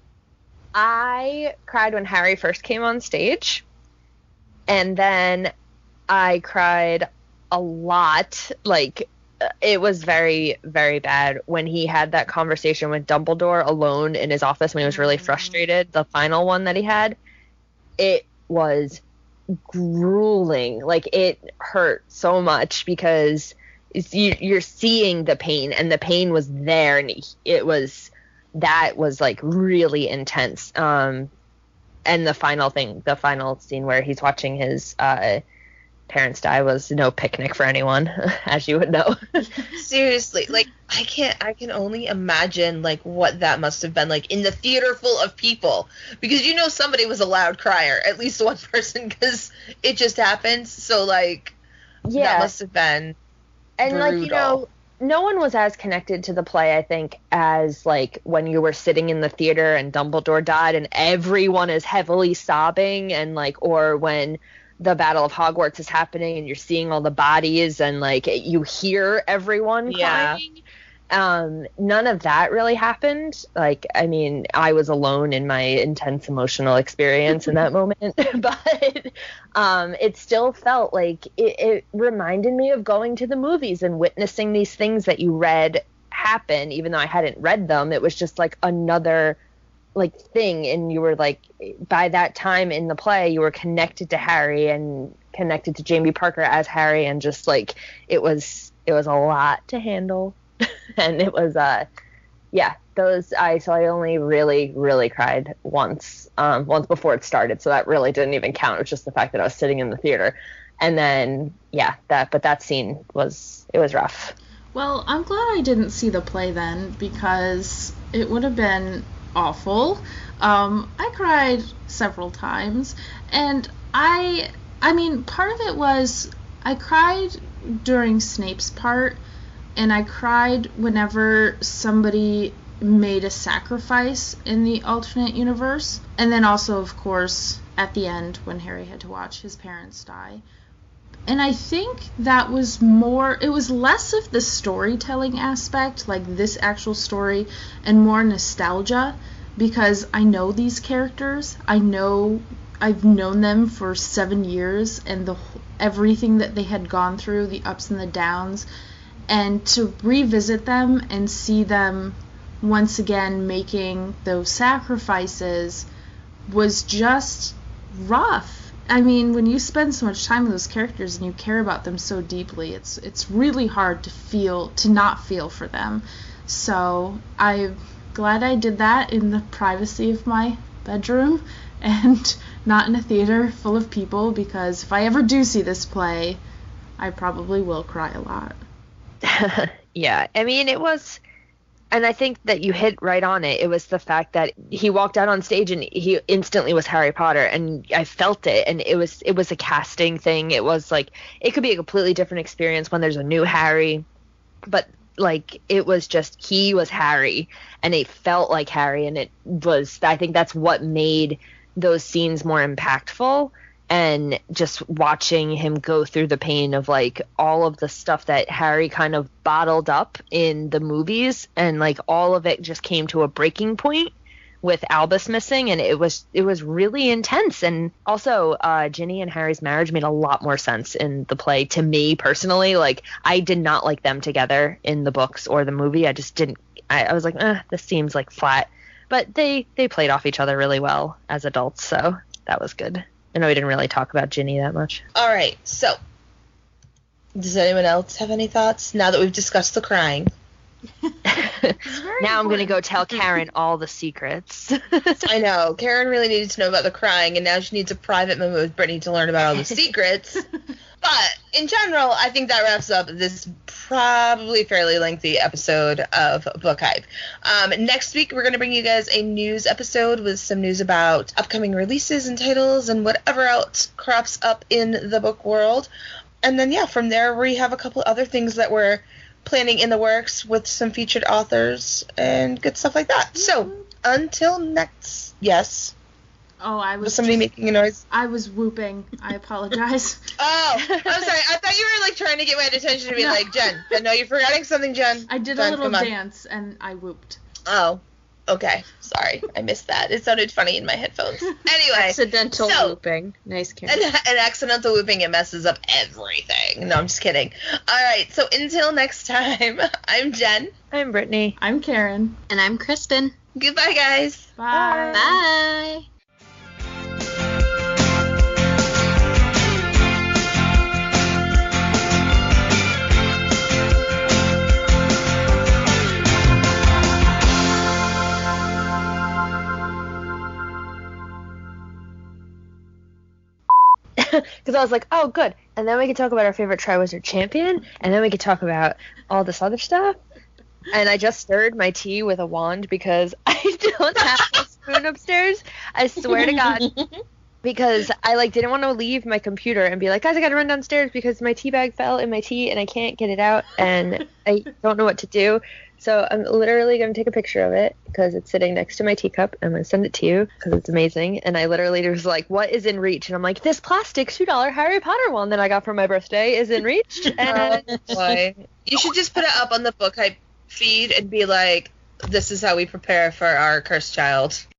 I cried when Harry first came on stage, and then I cried a lot. Like, it was very, very bad when he had that conversation with Dumbledore alone in his office when he was really frustrated, the final one that he had. It was grueling. Like, it hurt so much because you're seeing the pain, and the pain was there, and that was like really intense. And the final scene where he's watching his parents die was no picnic for anyone, as you would know. Seriously, like, I can only imagine, like, what that must have been like in the theater full of people, because you know somebody was a loud crier, at least one person, because it just happens. So, like, that must have been and brutal. Like, you know, no one was as connected to the play, I think, as, like, when you were sitting in the theater and Dumbledore died and everyone is heavily sobbing, and, like, or when the Battle of Hogwarts is happening and you're seeing all the bodies and, like, you hear everyone crying. None of that really happened. Like, I mean, I was alone in my intense emotional experience in that moment, but it still felt like it reminded me of going to the movies and witnessing these things that you read happen, even though I hadn't read them. It was just like another, like, thing, and you were, like, by that time in the play, you were connected to Harry and connected to Jamie Parker as Harry, and just, like, it was a lot to handle. And it was, I only really cried once before it started, so that really didn't even count. It was just the fact that I was sitting in the theater. And then, that scene was rough. Well, I'm glad I didn't see the play then, because it would have been awful. I cried several times, and I mean, part of it was I cried during Snape's part, And I cried whenever somebody made a sacrifice in the alternate universe. And then also, of course, at the end when Harry had to watch his parents die. And I think that was more, it was less of the storytelling aspect, like this actual story, and more nostalgia, because I know these characters. I've known them for 7 years, and everything that they had gone through, the ups and the downs, and to revisit them and see them once again making those sacrifices was just rough. I mean, when you spend so much time with those characters and you care about them so deeply, it's really hard to not feel for them. So I'm glad I did that in the privacy of my bedroom and not in a theater full of people, because if I ever do see this play, I probably will cry a lot. Yeah, I mean, it was, and I think that you hit right on it. It was the fact that he walked out on stage and he instantly was Harry Potter, and I felt it. And it was a casting thing. It was like, it could be a completely different experience when there's a new Harry, but like, it was just, he was Harry, and it felt like Harry, and it was, I think that's what made those scenes more impactful. And just watching him go through the pain of like all of the stuff that Harry kind of bottled up in the movies, and like all of it just came to a breaking point with Albus missing, and it was really intense. And also Ginny and Harry's marriage made a lot more sense in the play to me personally. Like, I did not like them together in the books or the movie. I just didn't. I was like, this seems like flat, but they played off each other really well as adults, so that was good. I know we didn't really talk about Ginny that much. All right, so does anyone else have any thoughts now that we've discussed the crying? Now I'm going to go tell Karen all the secrets. I know. Karen really needed to know about the crying, and now she needs a private moment with Brittany to learn about all the secrets. But in general, I think that wraps up this probably fairly lengthy episode of Book Hype. Next week, we're going to bring you guys a news episode with some news about upcoming releases and titles and whatever else crops up in the book world. And then, yeah, from there, we have a couple other things that we're planning in the works with some featured authors and good stuff like that. So, until next... Yes? Oh, was somebody making a noise? I was whooping. I apologize. Oh, I'm sorry. I thought you were like trying to get my attention to be like, Jen, no, you're forgetting something, Jen. I did Jen, a little dance and I whooped. Oh, okay. Sorry. I missed that. It sounded funny in my headphones. Anyway. Accidental whooping. Nice, Karen. An accidental whooping, it messes up everything. No, I'm just kidding. All right. So until next time, I'm Jen. I'm Brittany. I'm Karen. And I'm Kristen. Goodbye, guys. Bye. Bye. Because I was like, oh, good. And then we can talk about our favorite Triwizard Champion, and then we can talk about all this other stuff. And I just stirred my tea with a wand because I don't have a spoon upstairs. I swear to God. Because I didn't want to leave my computer and be like, guys, I gotta run downstairs because my tea bag fell in my tea and I can't get it out and I don't know what to do. So I'm literally going to take a picture of it because it's sitting next to my teacup. I'm going to send it to you because it's amazing. And I literally was like, what is in reach? And I'm like, this plastic $2 Harry Potter one that I got for my birthday is in reach. And oh, boy. You should just put it up on the Book Hype feed and be like, this is how we prepare for our cursed child.